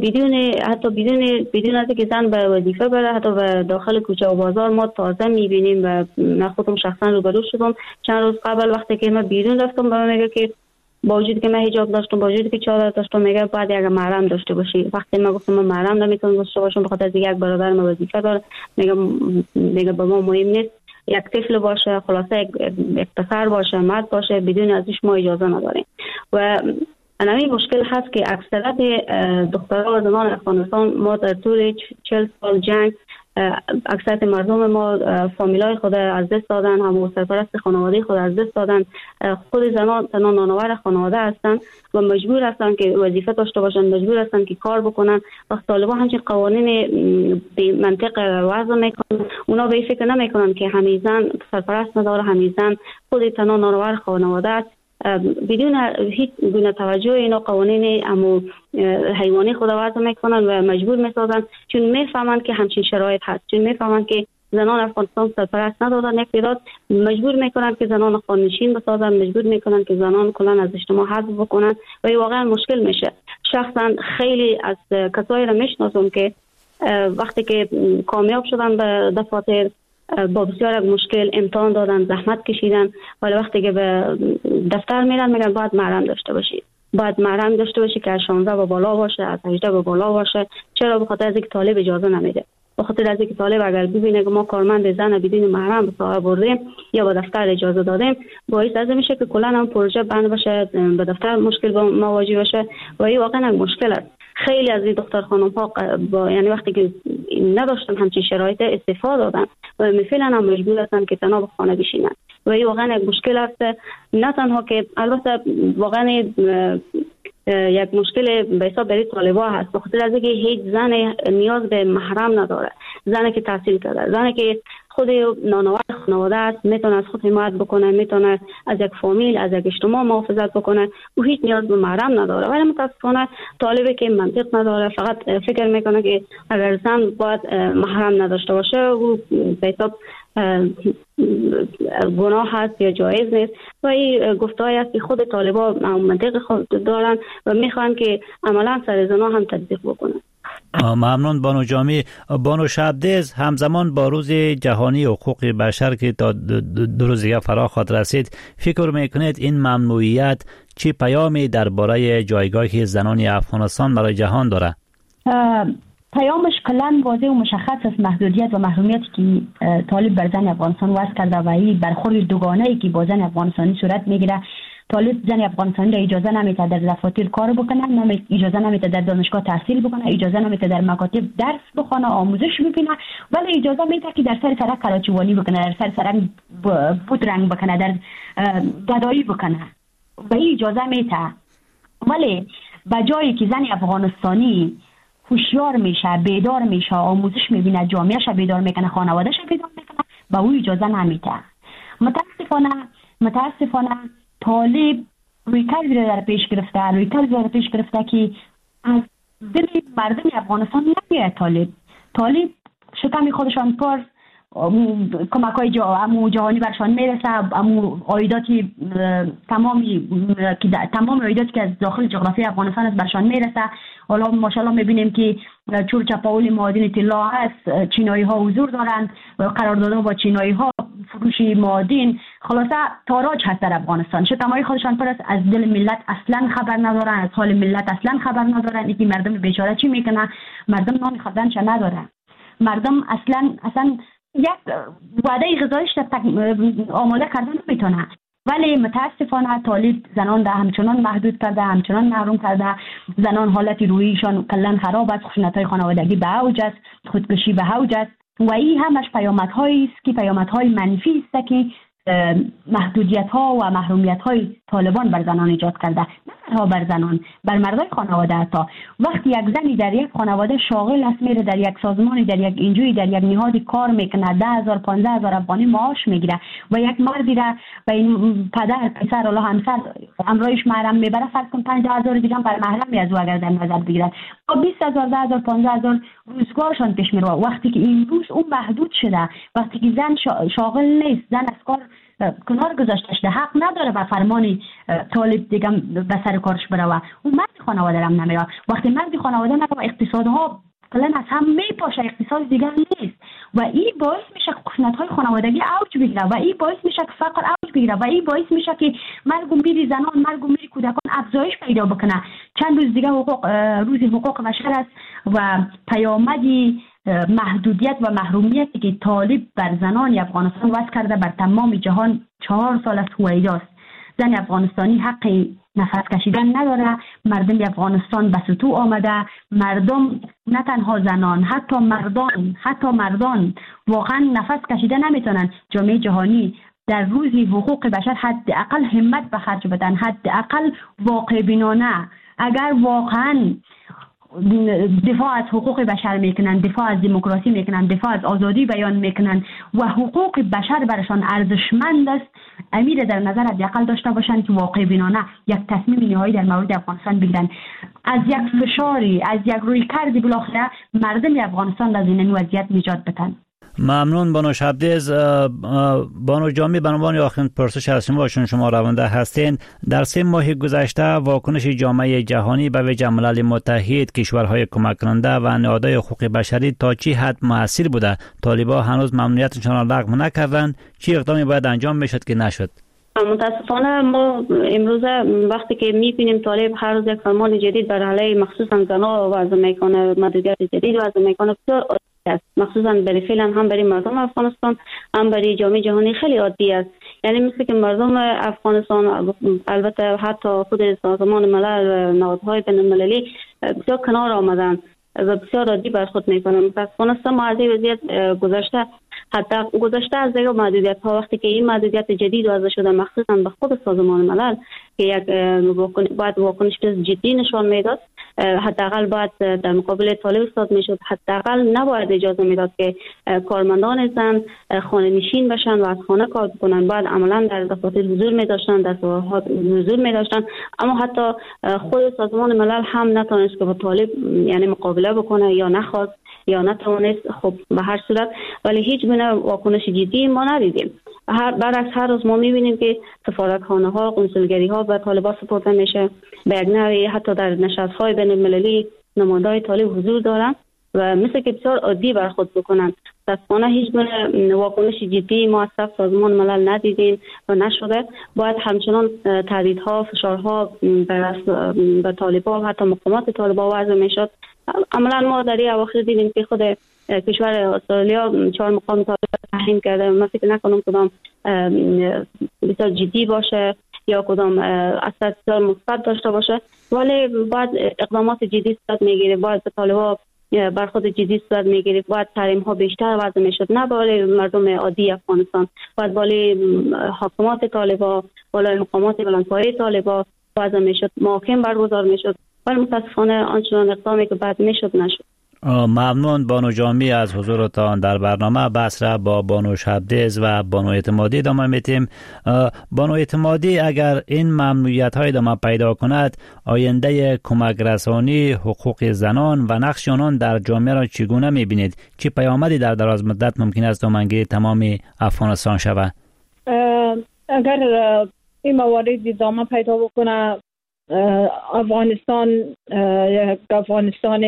بدون از که زن به وظیفه بره، حتی به داخل کوچه و بازار ما تازه میبینیم و من خودم شخصا روبرو شدم چند روز قبل وقتی که من بیرون رفتم، به من میگه که با وجودی که من حجاب داشتم، با وجودی که چادر داشتم، میگه باید یک محرم داشته باشی. وقتی من گفتم من محرم نمیتونم داشته باشم به خاطر از یک برادر من وظیفه داره، میگه به ما مهم نیست یک طفل باشه، خلاصه یک پسر باشه، مرد باشه، بدون ازش ما اجازه نداریم. و همین مشکل هست که اکثریت دخترها و زنان افغانستان ما در طول 40 سال جنگ اکثریت مردم ما فامیلای خود از دست دادن، هم سرپرست خانواده خود از دست دادن، خود زنان تنها نانآور خانواده هستن و مجبور هستن که وظیفه داشته باشن، مجبور هستن که کار بکنن. وقت طالبان همچین قوانین به منطق وضع میکنن، اونا به فکر نمیکنن که همین زن سرپرست نداره، همین زن خود تنها نانآور خانواده است. بدون هیچ گونه توجه اینا قوانین حیوانی خود وضع میکنن و مجبور میسازن، چون میفهمن که همچین شرایط هست، چون میفهمن که زنان افغانستان سرپرست ندارن، یک تعداد مجبور میکنن که زنان خانه‌نشین بسازن، مجبور میکنن که زنان کلا از اجتماع حذف بکنن و این واقعا مشکل میشه. شخصا خیلی از کسایی را میشناسم که وقتی که کامیاب شدن به دفاتر با بسیار مشکل امتحان دادن، زحمت کشیدن، ولی وقتی که به دفتر میرن میگن باید محرم داشته باشی، باید محرم داشته باشی که از 16 به بالا باشه، از 18 به بالا باشه. چرا؟ به خاطر از اینکه طالب اجازه نمیده، به خاطر از اینکه طالب اگر ببینه که ما کارمند زن بدون محرم به صاحب بردیم یا به دفتر اجازه دادیم، باعث از میشه که کلا هم پروژه بند بشه، به دفتر مشکل مواجه بشه و این واقعا مشکل است. خیلی از این دختر خانم ها یعنی وقتی که نداشتن همچین شرایط استفاده دادن و مثلا هم مجبور هستن که تنها به خانه بشینن و این واقعا یک مشکل است. نه تنها که البته واقعا یک مشکل به حساب برای طالبا هست، به خاطر از اینکه هیچ زن نیاز به محرم نداره. زنی که تحصیل کرده، زنی که خود نانآور خانواده است، میتونه از خود حمایت بکنه، میتونه از یک فامیل، از یک اجتماع محافظت بکنه و هیچ نیاز به محرم نداره. ولی متاسفانه طالبی که منطق نداره، فقط فکر میکنه که اگر زن باید محرم نداشته باشه و به حساب گناه هست یا جایز نیست و این گفته‌ای است که خود طالبا منطق خود دارن و میخوان که عملا سر زنا هم تطبیق بکنن. ممنون بانو جامی. بانو شبدیز، همزمان با روز جهانی حقوق بشر که تا 2 روز دیگه فرا خواهد رسید، فکر میکنید این ممنوعیت چی پیامی درباره جایگاه زنان افغانستان برای جهان داره؟ پیامش کلاً واضح و مشخص است. محدودیت و محرومیتی که طالب بر زن افغانستان وضع کرده و این برخورد دوگانه‌ای که با زن افغانستانی صورت میگیره. طالب زن افغانستانی را اجازه نمیده در دفاتر کار بکنه، اجازه نمیده در دانشگاه تحصیل بکنه، اجازه نمیده در مکاتب درس بخونه، آموزش ببینه، ولی اجازه میده که در سر سرک کراچیوانی بکنه، در سر سرک بود رنگ بکنه، در گدایی بکنه و این اجازه میده. ولی به جایی که زن افغانستانی هوشیار میشه، بیدار میشه، آموزش میبینه، جامعهش بیدار میکنه، خانوادهش بیدار میکنه، به او اجازه نمیده. متاسفانه طالب رویکردی را در پیش گرفته که از دل مردم افغانستان نمیاد. طالب شکم خودشان پر کمک‌های جهانی برشان میرسه، عایداتی تمام عایداتی که از داخل جغرافی افغانستان است برشان میرسه. حالا ماشاءالله میبینیم که چور چپاول معادن طلا است، چینایی ها حضور دارند و قراردادها با چینایی ها، فروش معادن، خلاصه تاراج هست در افغانستان. شکم‌های خودشان پر است، از دل ملت اصلا خبر ندارن، از حال ملت اصلا خبر ندارن. اینکه مردم بیچاره چی میکنه، مردم نان خوردنش نداره، مردم اصلا یک وعده غذایش آماده کردن نمیتونه. ولی متاسفانه طالب زنان را همچنان محدود کرده، همچنان محروم کرده. زنان حالت روحیشان کلا خراب است، خشونت‌های خانوادگی به اوج است، خودکشی به اوج است و این همش پیامدهایی است که پیامدهای منفی است که محدودیت‌ها و محرومیت‌های طالبان بر زنان ایجاد کرده. نه تنها بر زنان، بر مردای خانواده حتی. وقتی یک زنی در یک خانواده شاغل است، میره در یک سازمانی، در یک انجوی، در یک نهادی کار میکنه، 10,000 15,000 افغانی معاش میگیره و یک مردی را به این پدر پسر الله همسر امرایش محرم میبره، فرض کن 50,000 دیگه بر محرم از او اگر در نظر بگیرد با 20,000 10,000 15,000 روزگارشان پیش میره. وقتی که این روز اون محدود شده، وقتی که زن شاغل نیست، زن از کار کنار گذاشته شده، حق نداره به فرمان طالب دیگه به سر کارش بره، اون مرد خانواده هم نمیره. وقتی مرد خانواده نمیره، اقتصادها کلا از هم میپاشه، اقتصاد دیگه نیست و این باعث میشه که خشونت‌های خانوادگی اوج بگیره و این باعث میشه که فقر اوج بگیره و این باعث میشه که مرگ و میر زنان، مرگ و میر کودکان افزایش پیدا بکنه. چند روز دیگه روز حقوق بشر است و پیامدی محدودیت و محرومیتی که طالب بر زنان افغانستان وضع کرده بر تمام جهان 4 سال است هویداست. زن افغانستانی حق نفس کشیدن نداره. مردم افغانستان به سطوح آمده. مردم نه تنها زنان، حتی مردان واقعا نفس کشیدن نمیتونن. جامعه جهانی در روز حقوق بشر حداقل همت به خرج بدن، حداقل واقع بینانه. اگر واقعا دفاع از حقوق بشر میکنن، دفاع از دموکراسی میکنن، دفاع از آزادی بیان میکنن و حقوق بشر برشان ارزشمند است، امیر در نظر حداقل داشته باشند که واقع بینانه یک تصمیم نهایی در مورد افغانستان بگیرن. از یک فشاری، از یک رویکردی بالاخره مردم افغانستان از این وضعیت نجات بدن. ممنون بانو شبدیز. بانو جامی، به عنوان آخرین پرسش از شما رونده هستین. در 3 ماه گذشته واکنش جامعه جهانی به ویژه ملل متحد، کشورهای کمک کننده و نهادهای حقوق بشری تا چی حد مؤثر بوده؟ طالبان هنوز ممنوعیتشان را لغو نکردند. چی اقدامی باید انجام میشد که نشد؟ متاسفانه ما امروز وقتی که میبینیم طالب هر روز یک فرمان جدید بر علیه مخصوصا زنان وضع میکنه، محدودیت جدید وضع میکنه، مخصوصا برای فعلا هم برای مردم افغانستان هم برای جامعه جهانی خیلی عادی است. یعنی مثل که مردم افغانستان، البته حتی خود سازمان ملل، نهادهای بین المللی بسیار کنار آمدن و بسیار عادی برخورد میکنن. متاسفانه 3 ماه از وضعیت گذشته از دیگه محدودیت ها، وقتی که این محدودیت جدید وضع شده مخصوصا به خود سازمان ملل که یک باید واکنش جدی نشان میداد، حداقل باید در مقابل طالب ایستاد میشد. حداقل نباید اجازه میداد که کارمندان زن خانه نشین بشن و از خانه کار بکنن. باید عملا در دفاتر حضور می‌داشتن، در سراحات حضور می‌داشتن. اما حتی خود سازمان ملل هم نتونست که با طالب یعنی مقابله بکنه، یا نخواست یا نتونست. خب به هر صورت ولی هیچ گونه واکنش جدی ما ندیدیم. برعکس هر روز ما می‌بینیم که سفارتخانه‌ها، قنسولگری‌ها به طالبان سپرده میشه. به یک نحوی حتی در نشست‌های بین المللی نماینده‌های طالب حضور دارن و مثل که بسیار عادی برخورد بکنن. متأسفانه هیچ گونه واکنش جدی ما از طرف سازمان ملل ندیدیم و نشده. باید همچنان تهدیدها، فشارها به طالبان، حتی مقامات طالبان وضع میشد. عملا ما در این اواخر دیدیم که خود کشور استرالیا 4 مقام طالب تحریم کرده. من فکر نکنم کدام بسیار جدی باشه یا کدام اثر بسیار مثبت داشته باشه، ولی باید اقدامات جدی صورت میگیره. باید به طالبان بر خود جدی صورت میگیره. باید تحریم ها بیشتر وضع میشد، نه بالای مردم عادی افغانستان، باید بالای حکومت طالبان، بالای مقامات بلندپایه طالبان وضع میشد، محاکم برگزار میشد. ولی متاسفانه آنچنان اقدامی که بعد میشد نشد. ممنون بانو جامی از حضورتان در برنامه. بحث را با بانو شبدیز و بانو اعتمادی ادامه میتیم. بانو اعتمادی، اگر این ممنوعیت های ادامه پیدا کند، آینده کمک رسانی، حقوق زنان و نقش آنان در جامعه را چگونه میبینید؟ چه پیامدی در دراز مدت ممکن است دامنگیری تمام افغانستان شود؟ اگر این موارد ادامه پیدا بکنه، افغانستان یک افغانستان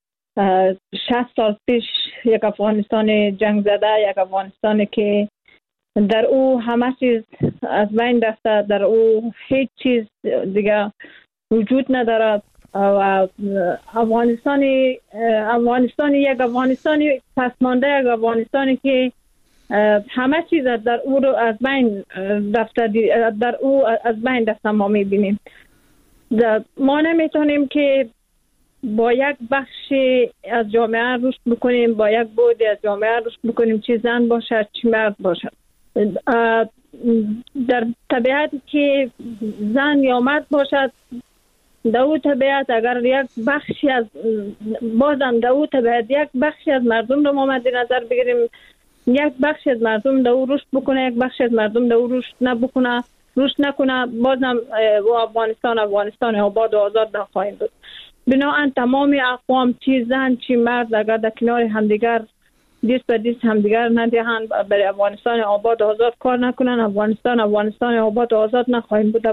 60 سال پیش، یک افغانستان جنگ زده، یک افغانستانی که در او همه چیز از بین رفته، در او هیچ چیز دیگه وجود ندارد و افغانستان یک افغانستانی پسمانده، یک افغانستانی که همه چیز در او رو از بین رفته، در او از بین رفته ما میبینیم. ما نمیتونیم که با یک بخش از جامعه رشد بکنیم، با یک بعد از جامعه رشد بکنیم، چه زن باشد چه مرد باشد. در طبیعت که زن یا مرد باشد در او طبیعت اگر یک بخشی از بازم در او طبیعت یک بخشی از مردم رو ما مد نظر بگیریم، یک بخشی از مردم در او رشد بکنه، یک بخشی از مردم در او رشد نکنه، بازم و افغانستان آباد و آزاد نخواهیم بود. بنابراین تمام اقوام، چی زن چی مرد، اگر در کنار همدیگر دست به دست همدیگر ندهند برای افغانستان آباد و آزاد کار نکنن، افغانستان آباد و آزاد نخواهیم بود.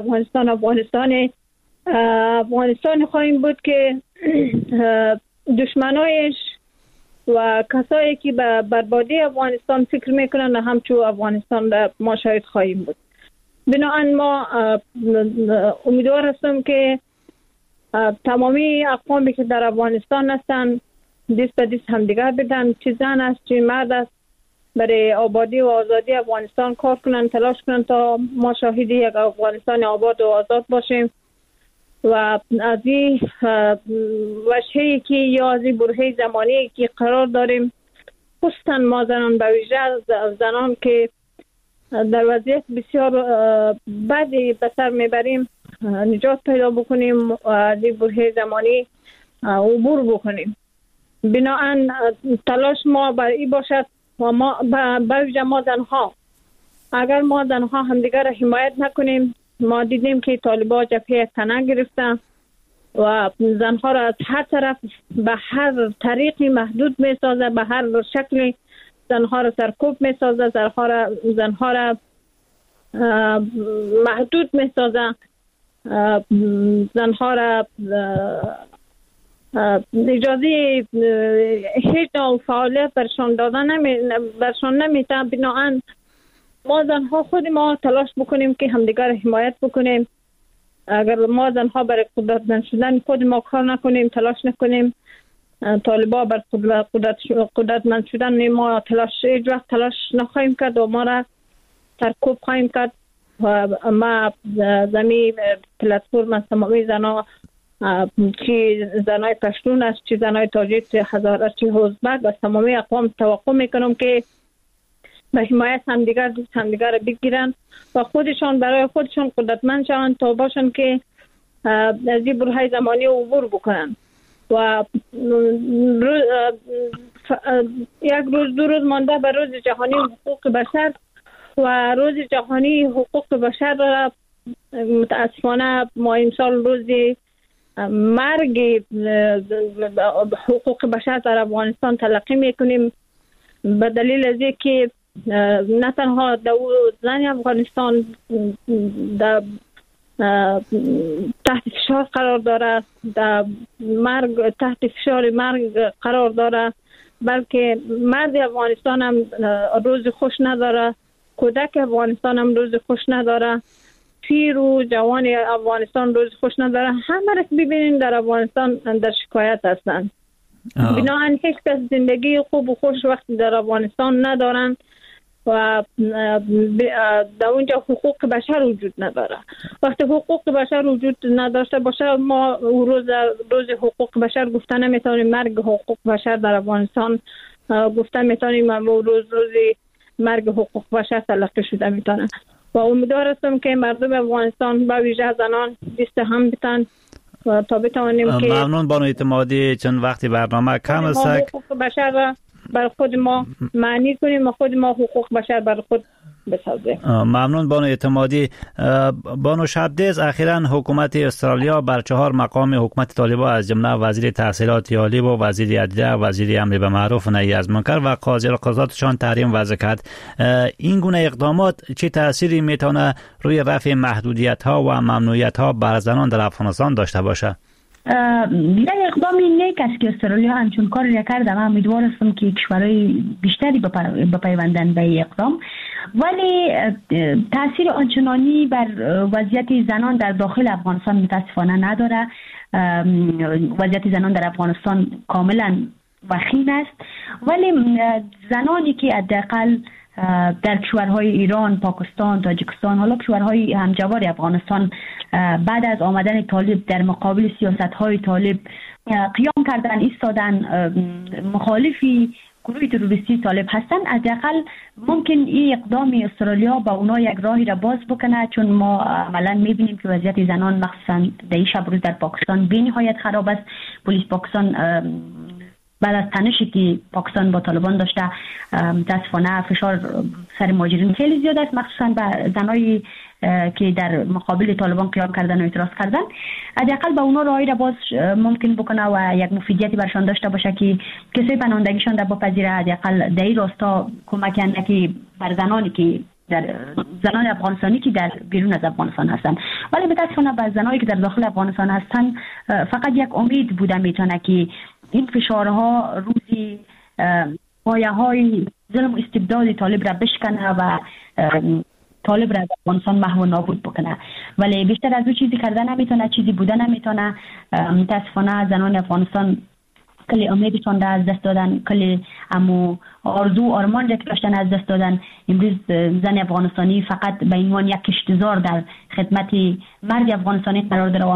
افغانستان خواهیم بود که دشمنایش و کسایی که به بربادی افغانستان فکر میکنن همچون افغانستان را ما شاهد خواهیم بود. بنابراین ما امیدوار هستم که تمامی اقوامی که در افغانستان هستند دست به دست همدیگر بدن، چه زن است چه مرد است، برای آبادی و آزادی افغانستان کار کنن، تلاش کنن تا ما شاهد یک افغانستان آباد و آزاد باشیم. و از این وجهی که یا از این برهه زمانی که قرار داریم، خصوصا ما زنان، به ویژه زنان که در وضعیت بسیار بدی به سر میبریم، نجات پیدا بکنیم و از این برهه زمانی عبور بکنیم. بنابراین تلاش ما بر این باشد و ما به ویژه ما زنها، اگر ما زنها همدیگر را حمایت نکنیم، ما دیدیم که طالبان جبهه تنه گرفتن و زنها را از هر طرف به هر طریقی محدود میسازه، به هر شکلی زنها را سرکوب میسازه، زنها را محدود میسازه، زنها را اجازه هیچ نوع فعالیت برشان دادن نمیده. بنابراین ما زنها خود ما تلاش بکنیم که همدیگر حمایت بکنیم. اگر ما زنها برای قدرتمند شدن خود ما کار نکنیم، تلاش نکنیم، طالبا بر قدرتمند شدن ما هیچ وقت تلاش نخواهیم کرد و ما را سرکوب خواهیم کرد. و ما زمین پلتفرم از تمامی زنها، چی زنای پشتون است، چی زنای تاجیک، هزاره، چی ازبک، از تمامی اقوام توقع میکنم که به حمایت همدیگر را بگیرن و خودشان برای خودشان قدرتمند شوند تا باشن که از این برهه زمانی عبور بکنن. و یک روز دو روز مانده به روز جهانی حقوق بشر و روز جهانی حقوق بشر را متاسفانه ما امسال روز مرگ حقوق بشر در افغانستان تلقی میکنیم، به دلیل از اینکه نه تنها زن افغانستان تحت فشار قرار داره، تحت فشار مرگ قرار داره، بلکه مرد افغانستان هم روز خوش نداره، کودک افغانستان هم روز خوش نداره، پیر و جوان افغانستان روز خوش نداره. همه را ببینید در افغانستان در شکایت هستند. بنابراین هیچ کس زندگی خوب و خوش وقتی در افغانستان ندارن و در اونجا حقوق بشر وجود نداره. وقتی حقوق بشر وجود نداشته باشه، ما روز حقوق بشر گفته نمیتونیم، مرگ حقوق بشر در افغانستان گفته میتونیم، روز مرگ حقوق بشر تلقی شده میتونه. و امیدوار هستم که مردم افغانستان به ویژه زنان دست هم بتن و تا بتوانیم که ممنون بانو اعتمادی، چون وقتی برنامه کم است، حقوق بشر را بر خود ما معنی کنیم و خود ما حقوق بشر بر خود بسازیم. ممنون بانو اعتمادی. بانو شبدیز، اخیراً حکومت استرالیا بر 4 مقام حکومت طالبان از جمله وزیر تحصیلات عالی و وزیر عدلیه، وزیر امر به معروف و نهی از منکر و قاضی القضاتشان تحریم وضع کرد. این گونه اقدامات چه تأثیری میتونه روی رفع محدودیت ها و ممنوعیت ها بر زنان در افغانستان داشته باشه؟ یک اقدامی نیک است که استرالیا همچون کار را کرده. من امیدوار هستم که کشورهای بیشتری بپیوندند به این اقدام، ولی تاثیر آنچنانی بر وضعیت زنان در داخل افغانستان متاسفانه نداره. وضعیت زنان در افغانستان کاملا وخیم است، ولی زنانی که حداقل در کشورهای ایران، پاکستان، تاجیکستان، حالا کشورهای همجوار افغانستان بعد از آمدن طالب در مقابل سیاست‌های طالب قیام کردن، ایستادن، مخالفی گروه تروریستی طالب هستند، حداقل ممکن این اقدام استرالیا با اونا یک راهی را باز بکنه، چون ما عملا میبینیم که وضعیت زنان مخصوصا در شب روز در پاکستان به نهایت خراب است. پلیس پاکستان بعد از تنشی که پاکستان با طالبان داشته متاسفانه فشار سر مهاجرین خیلی زیاد است، مخصوصا به زنایی که در مقابل طالبان قیام کردن و اعتراض کردن. حداقل با اونا راهی را باز ممکن بکنه و یک مفیدیتی برشان داشته باشه که کسای پناهندگیشان را بپذیره. حداقل در این راستا کمک اندکی بر زنانی که در زنان افغانستانی که در بیرون از افغانستان هستند. ولی متاسفانه به زنانی که در داخل افغانستان هستند فقط یک امید بوده میتونه که این فشارها روزی پایه‌های ظلم و استبداد طالب را بشکنه و طالب را از افغانستان محو و نابود بکنه. ولی بیشتر از او چیزی کردن نمیتونه، چیزی بودن نمیتونه. متاسفانه زنان افغانستان کلی امیدشان را از دست دادن، کلی امو آرزو آرمان را که داشتن از دست دادن. امروز زن افغانستانی فقط به عنوان یک کشتزار در خدمت مرد افغانستانی قرار داره و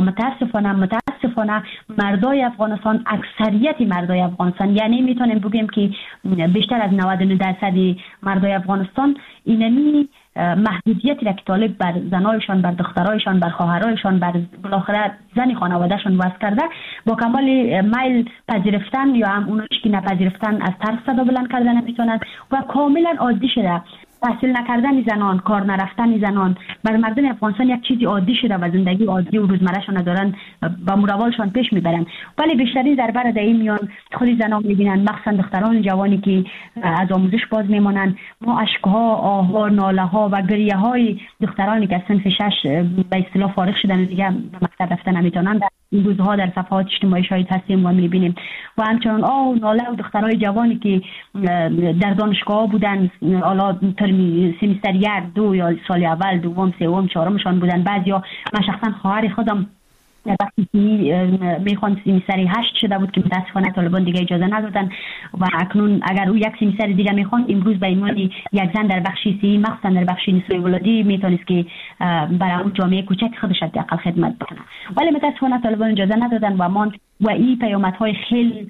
متاسفانه مردای افغانستان، اکثریت مردای افغانستان، یعنی میتونیم بگیم که بیشتر از 99% مردای افغانستان اینمی محدودیتی را که طالب بر زنایشان، بر دخترایشان، بر خواهرایشان، بر بالاخره زن خانوادهشان وضع کرده، با کمال میل پذیرفتن یا هم اونایی که نپذیرفتن از ترس صدا بلند کردن نمیتونن و کاملا عادی شده. تحصیل نکردن زنان، کار نرفتن زنان بر مردم افغانستان یک چیزی عادی شده و زندگی عادی و روزمرهشان دارن با مروالشان پیش میبرن. ولی بیشترین ضربه در این میان خود زنان میبینن، مخصوصا دختران جوانی که از آموزش باز میمونن. ما اشکها، آهها، ناله ها و گریه های دخترانی که از صنف 6 به اصطلاح فارغ شدن دیگه به مکتب رفتن نمیتونن این روزها در صفحات اجتماعی شاهد هستیم و میبینیم. و همچنان ناله و دخترای جوانی که در دانشگاه بودن، حالا سمستر 1، 2 یا سال اول، دوم، سوم، چهارمشان بودن. بعضیا من شخصا خواهر خودم وقتی میخوان سمستر 8 شده بود که متاسفانه طالبان دیگه اجازه ندادن و اکنون اگر او یک سمستر دیگه میخوان امروز به عنوان یک زن در بخش سی، مخصوصا در بخش نسای ولادی، میتونست که برای اون جامعه کوچک خودش حداقل خدمت بکنه. ولی متاسفانه طالبان اجازه ندادن و این پیامدهای خیلی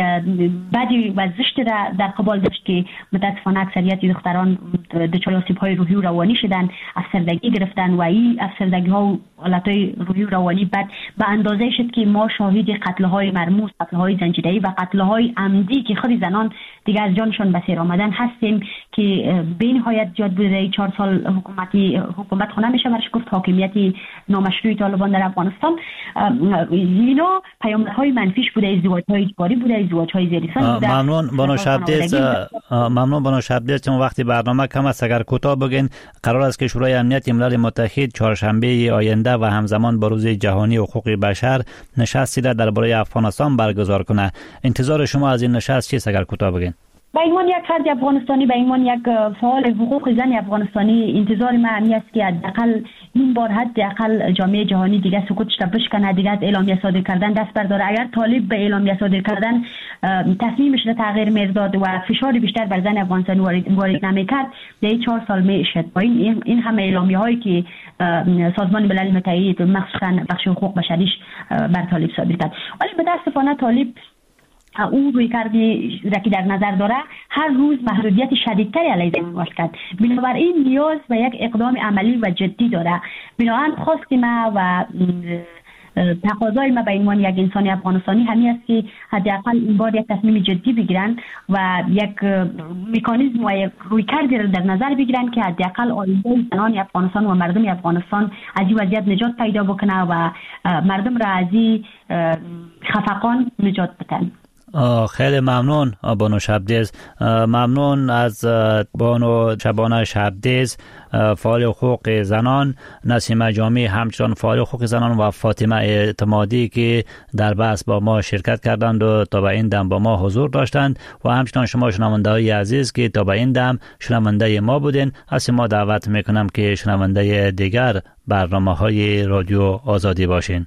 بدی و زشت در قبال داشت که متاسفانه اکثریت دختران دچار آسیب‌های روحی و روانی شدن، افسردگی گرفتن و این افسردگی‌ها و حالت‌های روحی و روانی بد به اندازه شد که ما شاهد قتل‌های مرموز، قتل‌های زنجیره‌ای و قتل‌های عمدی که خود زنان دیگر از جانشان به سر آمدن هستیم که به نهایت زیاد بوده. 4 سال حکومت خونه میشه برش گفت حاکمیت نامشروع طالبان در افغانستان. اینا پیامدهای منفیش بوده، ازدواج‌های اجباری بوده، ازدواج‌های زیرسان بوده. ممنون بانو شبدیز چون وقتی برنامه کم است، اگر کوتاه بگین. قرار است که شورای امنیت ملل متحد چهارشنبه آینده و همزمان با روز جهانی حقوق بشر نشستی را درباره افغانستان برگزار کنه. انتظار شما از این نشست چیست اگر کوتاه بگین؟ به عنوان یک فرد افغانستانی، به عنوان یک فعال حقوق زن افغانستانی، انتظار من همین است که حداقل این بار حداقل جامعه جهانی دیگه سکوتش را بشکنه، دیگه از اعلامیه صادر کردن دست برداره. اگر طالب به اعلامیه صادر کردن تصمیمش را تغییر می‌داد و فشار بیشتر بر زن افغانستانی وارد نمی‌کرد، در 4 سال میشد. با این همه اعلامیه‌هایی که سازمان ملل متحد مخصوصا بخش حقوق بشریش بر طالب صادر کرد. ولی متاسفانه طالب او روی کردی را که در نظر داره هر روز محدودیت شدیدتری علیه زنان وارد کرد. بنابراین نیاز به یک اقدام عملی و جدی داره. بنابراین خواست ما و تقاضای ما به عنوان یک انسان افغانستانی همین است که حداقل این بار یک تصمیم جدی بگیرن و یک مکانیزم و یک رویکردی را در نظر بگیرن که حداقل آینده زنان افغانستان و مردم افغانستان از این وضعیت نجات پیدا بکنه و مردم را از این خفقان نجات بدن. خیلی ممنون بانو شبدیز. ممنون از بانو شبانه شبدیز، فعال حقوق زنان، نسیم جامی همچنان فعال حقوق زنان و فاطمه اعتمادی که در بحث با ما شرکت کردند و تا به این دم با ما حضور داشتند و همچنان شما شنونده های عزیز که تا به این دم شنونده ما بودین. از ما دعوت میکنم که شنونده دیگر برنامه های رادیو آزادی باشین.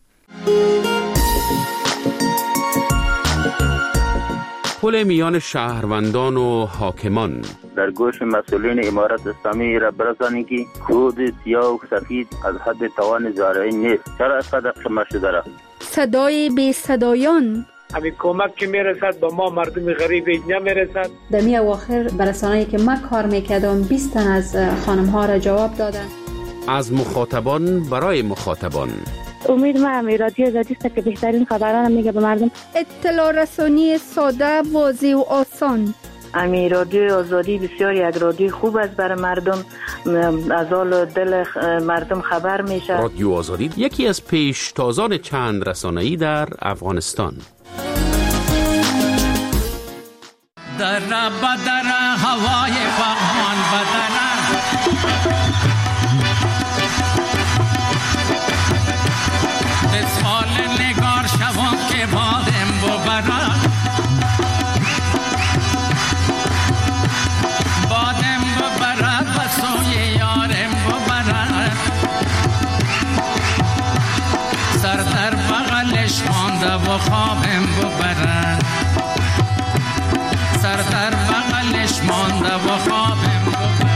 پل میان شهروندان و حاکمان در گوش مسئولین امارت اسلامی را برسانید که خود سیاه و سفید از حد توان زارعی نیست. چرا از قدر شما شده را؟ صدای بی صدایان همین کمک که میرسد با ما مردم غریب اینجا میرسد. در می اواخر برسانه‌ای که من کار میکردم 20 تن از خانم ها را جواب دادن. از مخاطبان برای مخاطبان. امید من رادیو آزادی است که بهترین خبران میگه به مردم. اطلاع رسانی ساده، واضح و آسان. امی رادیو آزادی بسیار یک رادیو خوب است برای مردم، از حال دل مردم خبر میشه. رادیو آزادی یکی از پیشتازان چند رسانه‌ای در افغانستان. در بدر هوای فغان بدر دسمال نگار شوان که بادم ببرد بادم ببرد و سوی یارم ببرد سر در بغلش مانده و خوابم ببرد سر در بغلش مانده و خوابم ببرد.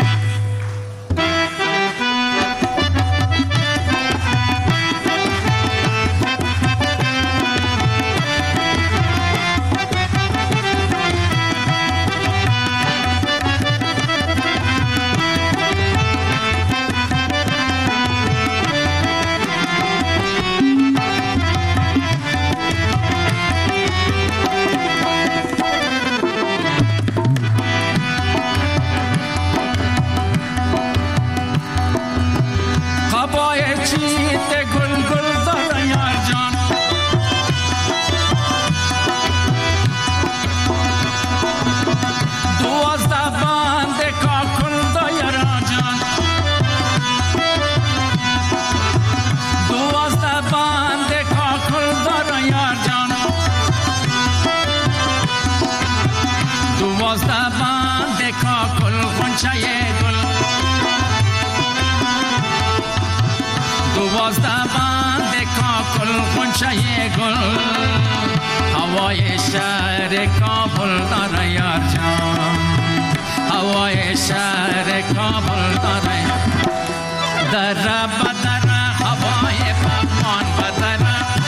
هوای شهر کابل داره یار جان هوای شهر کابل داره در بدر هوای پاکمان بدر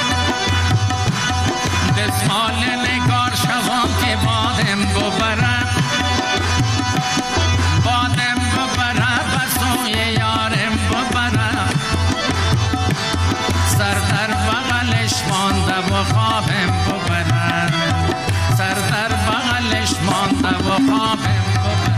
دسمال نگار شوان که بادم ببرد بادم ببرد و سوی یارم ببرد سر در بغلش مانده و خوابم ببرد سر در بغلش مانده و خوابم ببرد.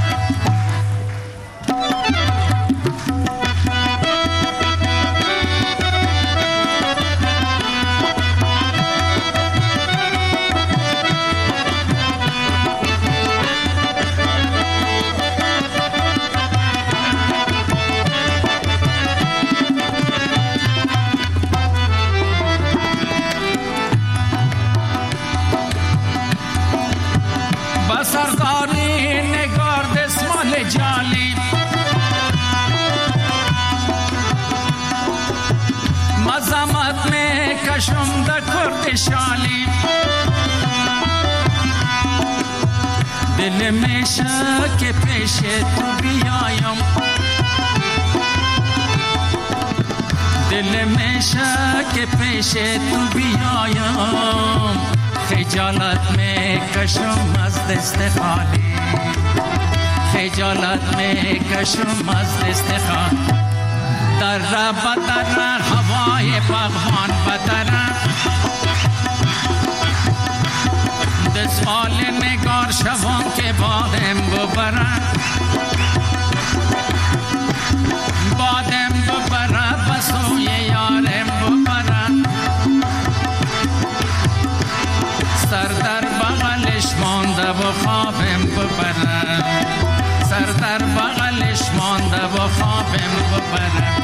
سرداری نگار دسمال جالی مزمت میں کشم دا کرد شالی دل میں شک پیش تو بیایم دل میں شک پیش تو بیایم خجالت میں کشم از دست خالی خجالت میں کشم از دست خالی در بدر هوای پاکمان بدر دسمال نگار شوان که بادم ببرد بادم ببرد و سوی یارم ببرد سر در بغلش مانده و خوابم ببرد سر در بغلش مانده و خوابم ببرد.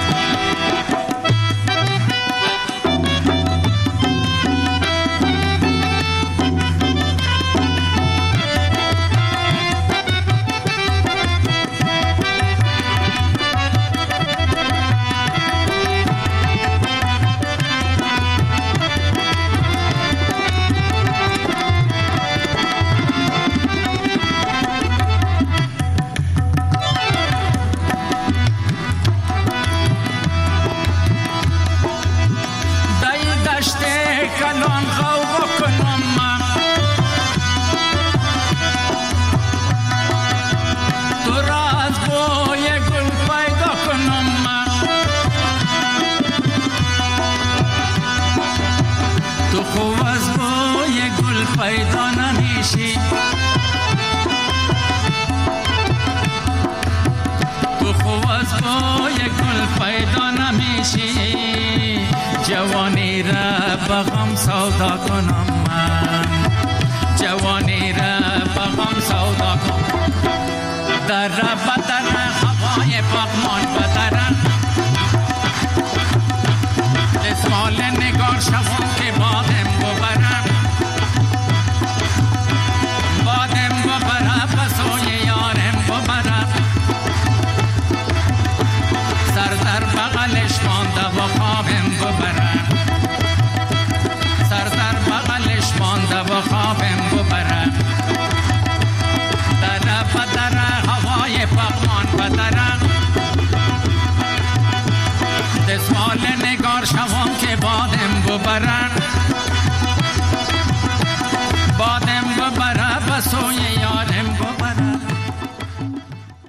از بوی گل پیدا نمیشی جوانی را بغم سودا کنم من جوانی را بغم سودا کنم در بدر هوای بغمان بدر اسمال نگار شما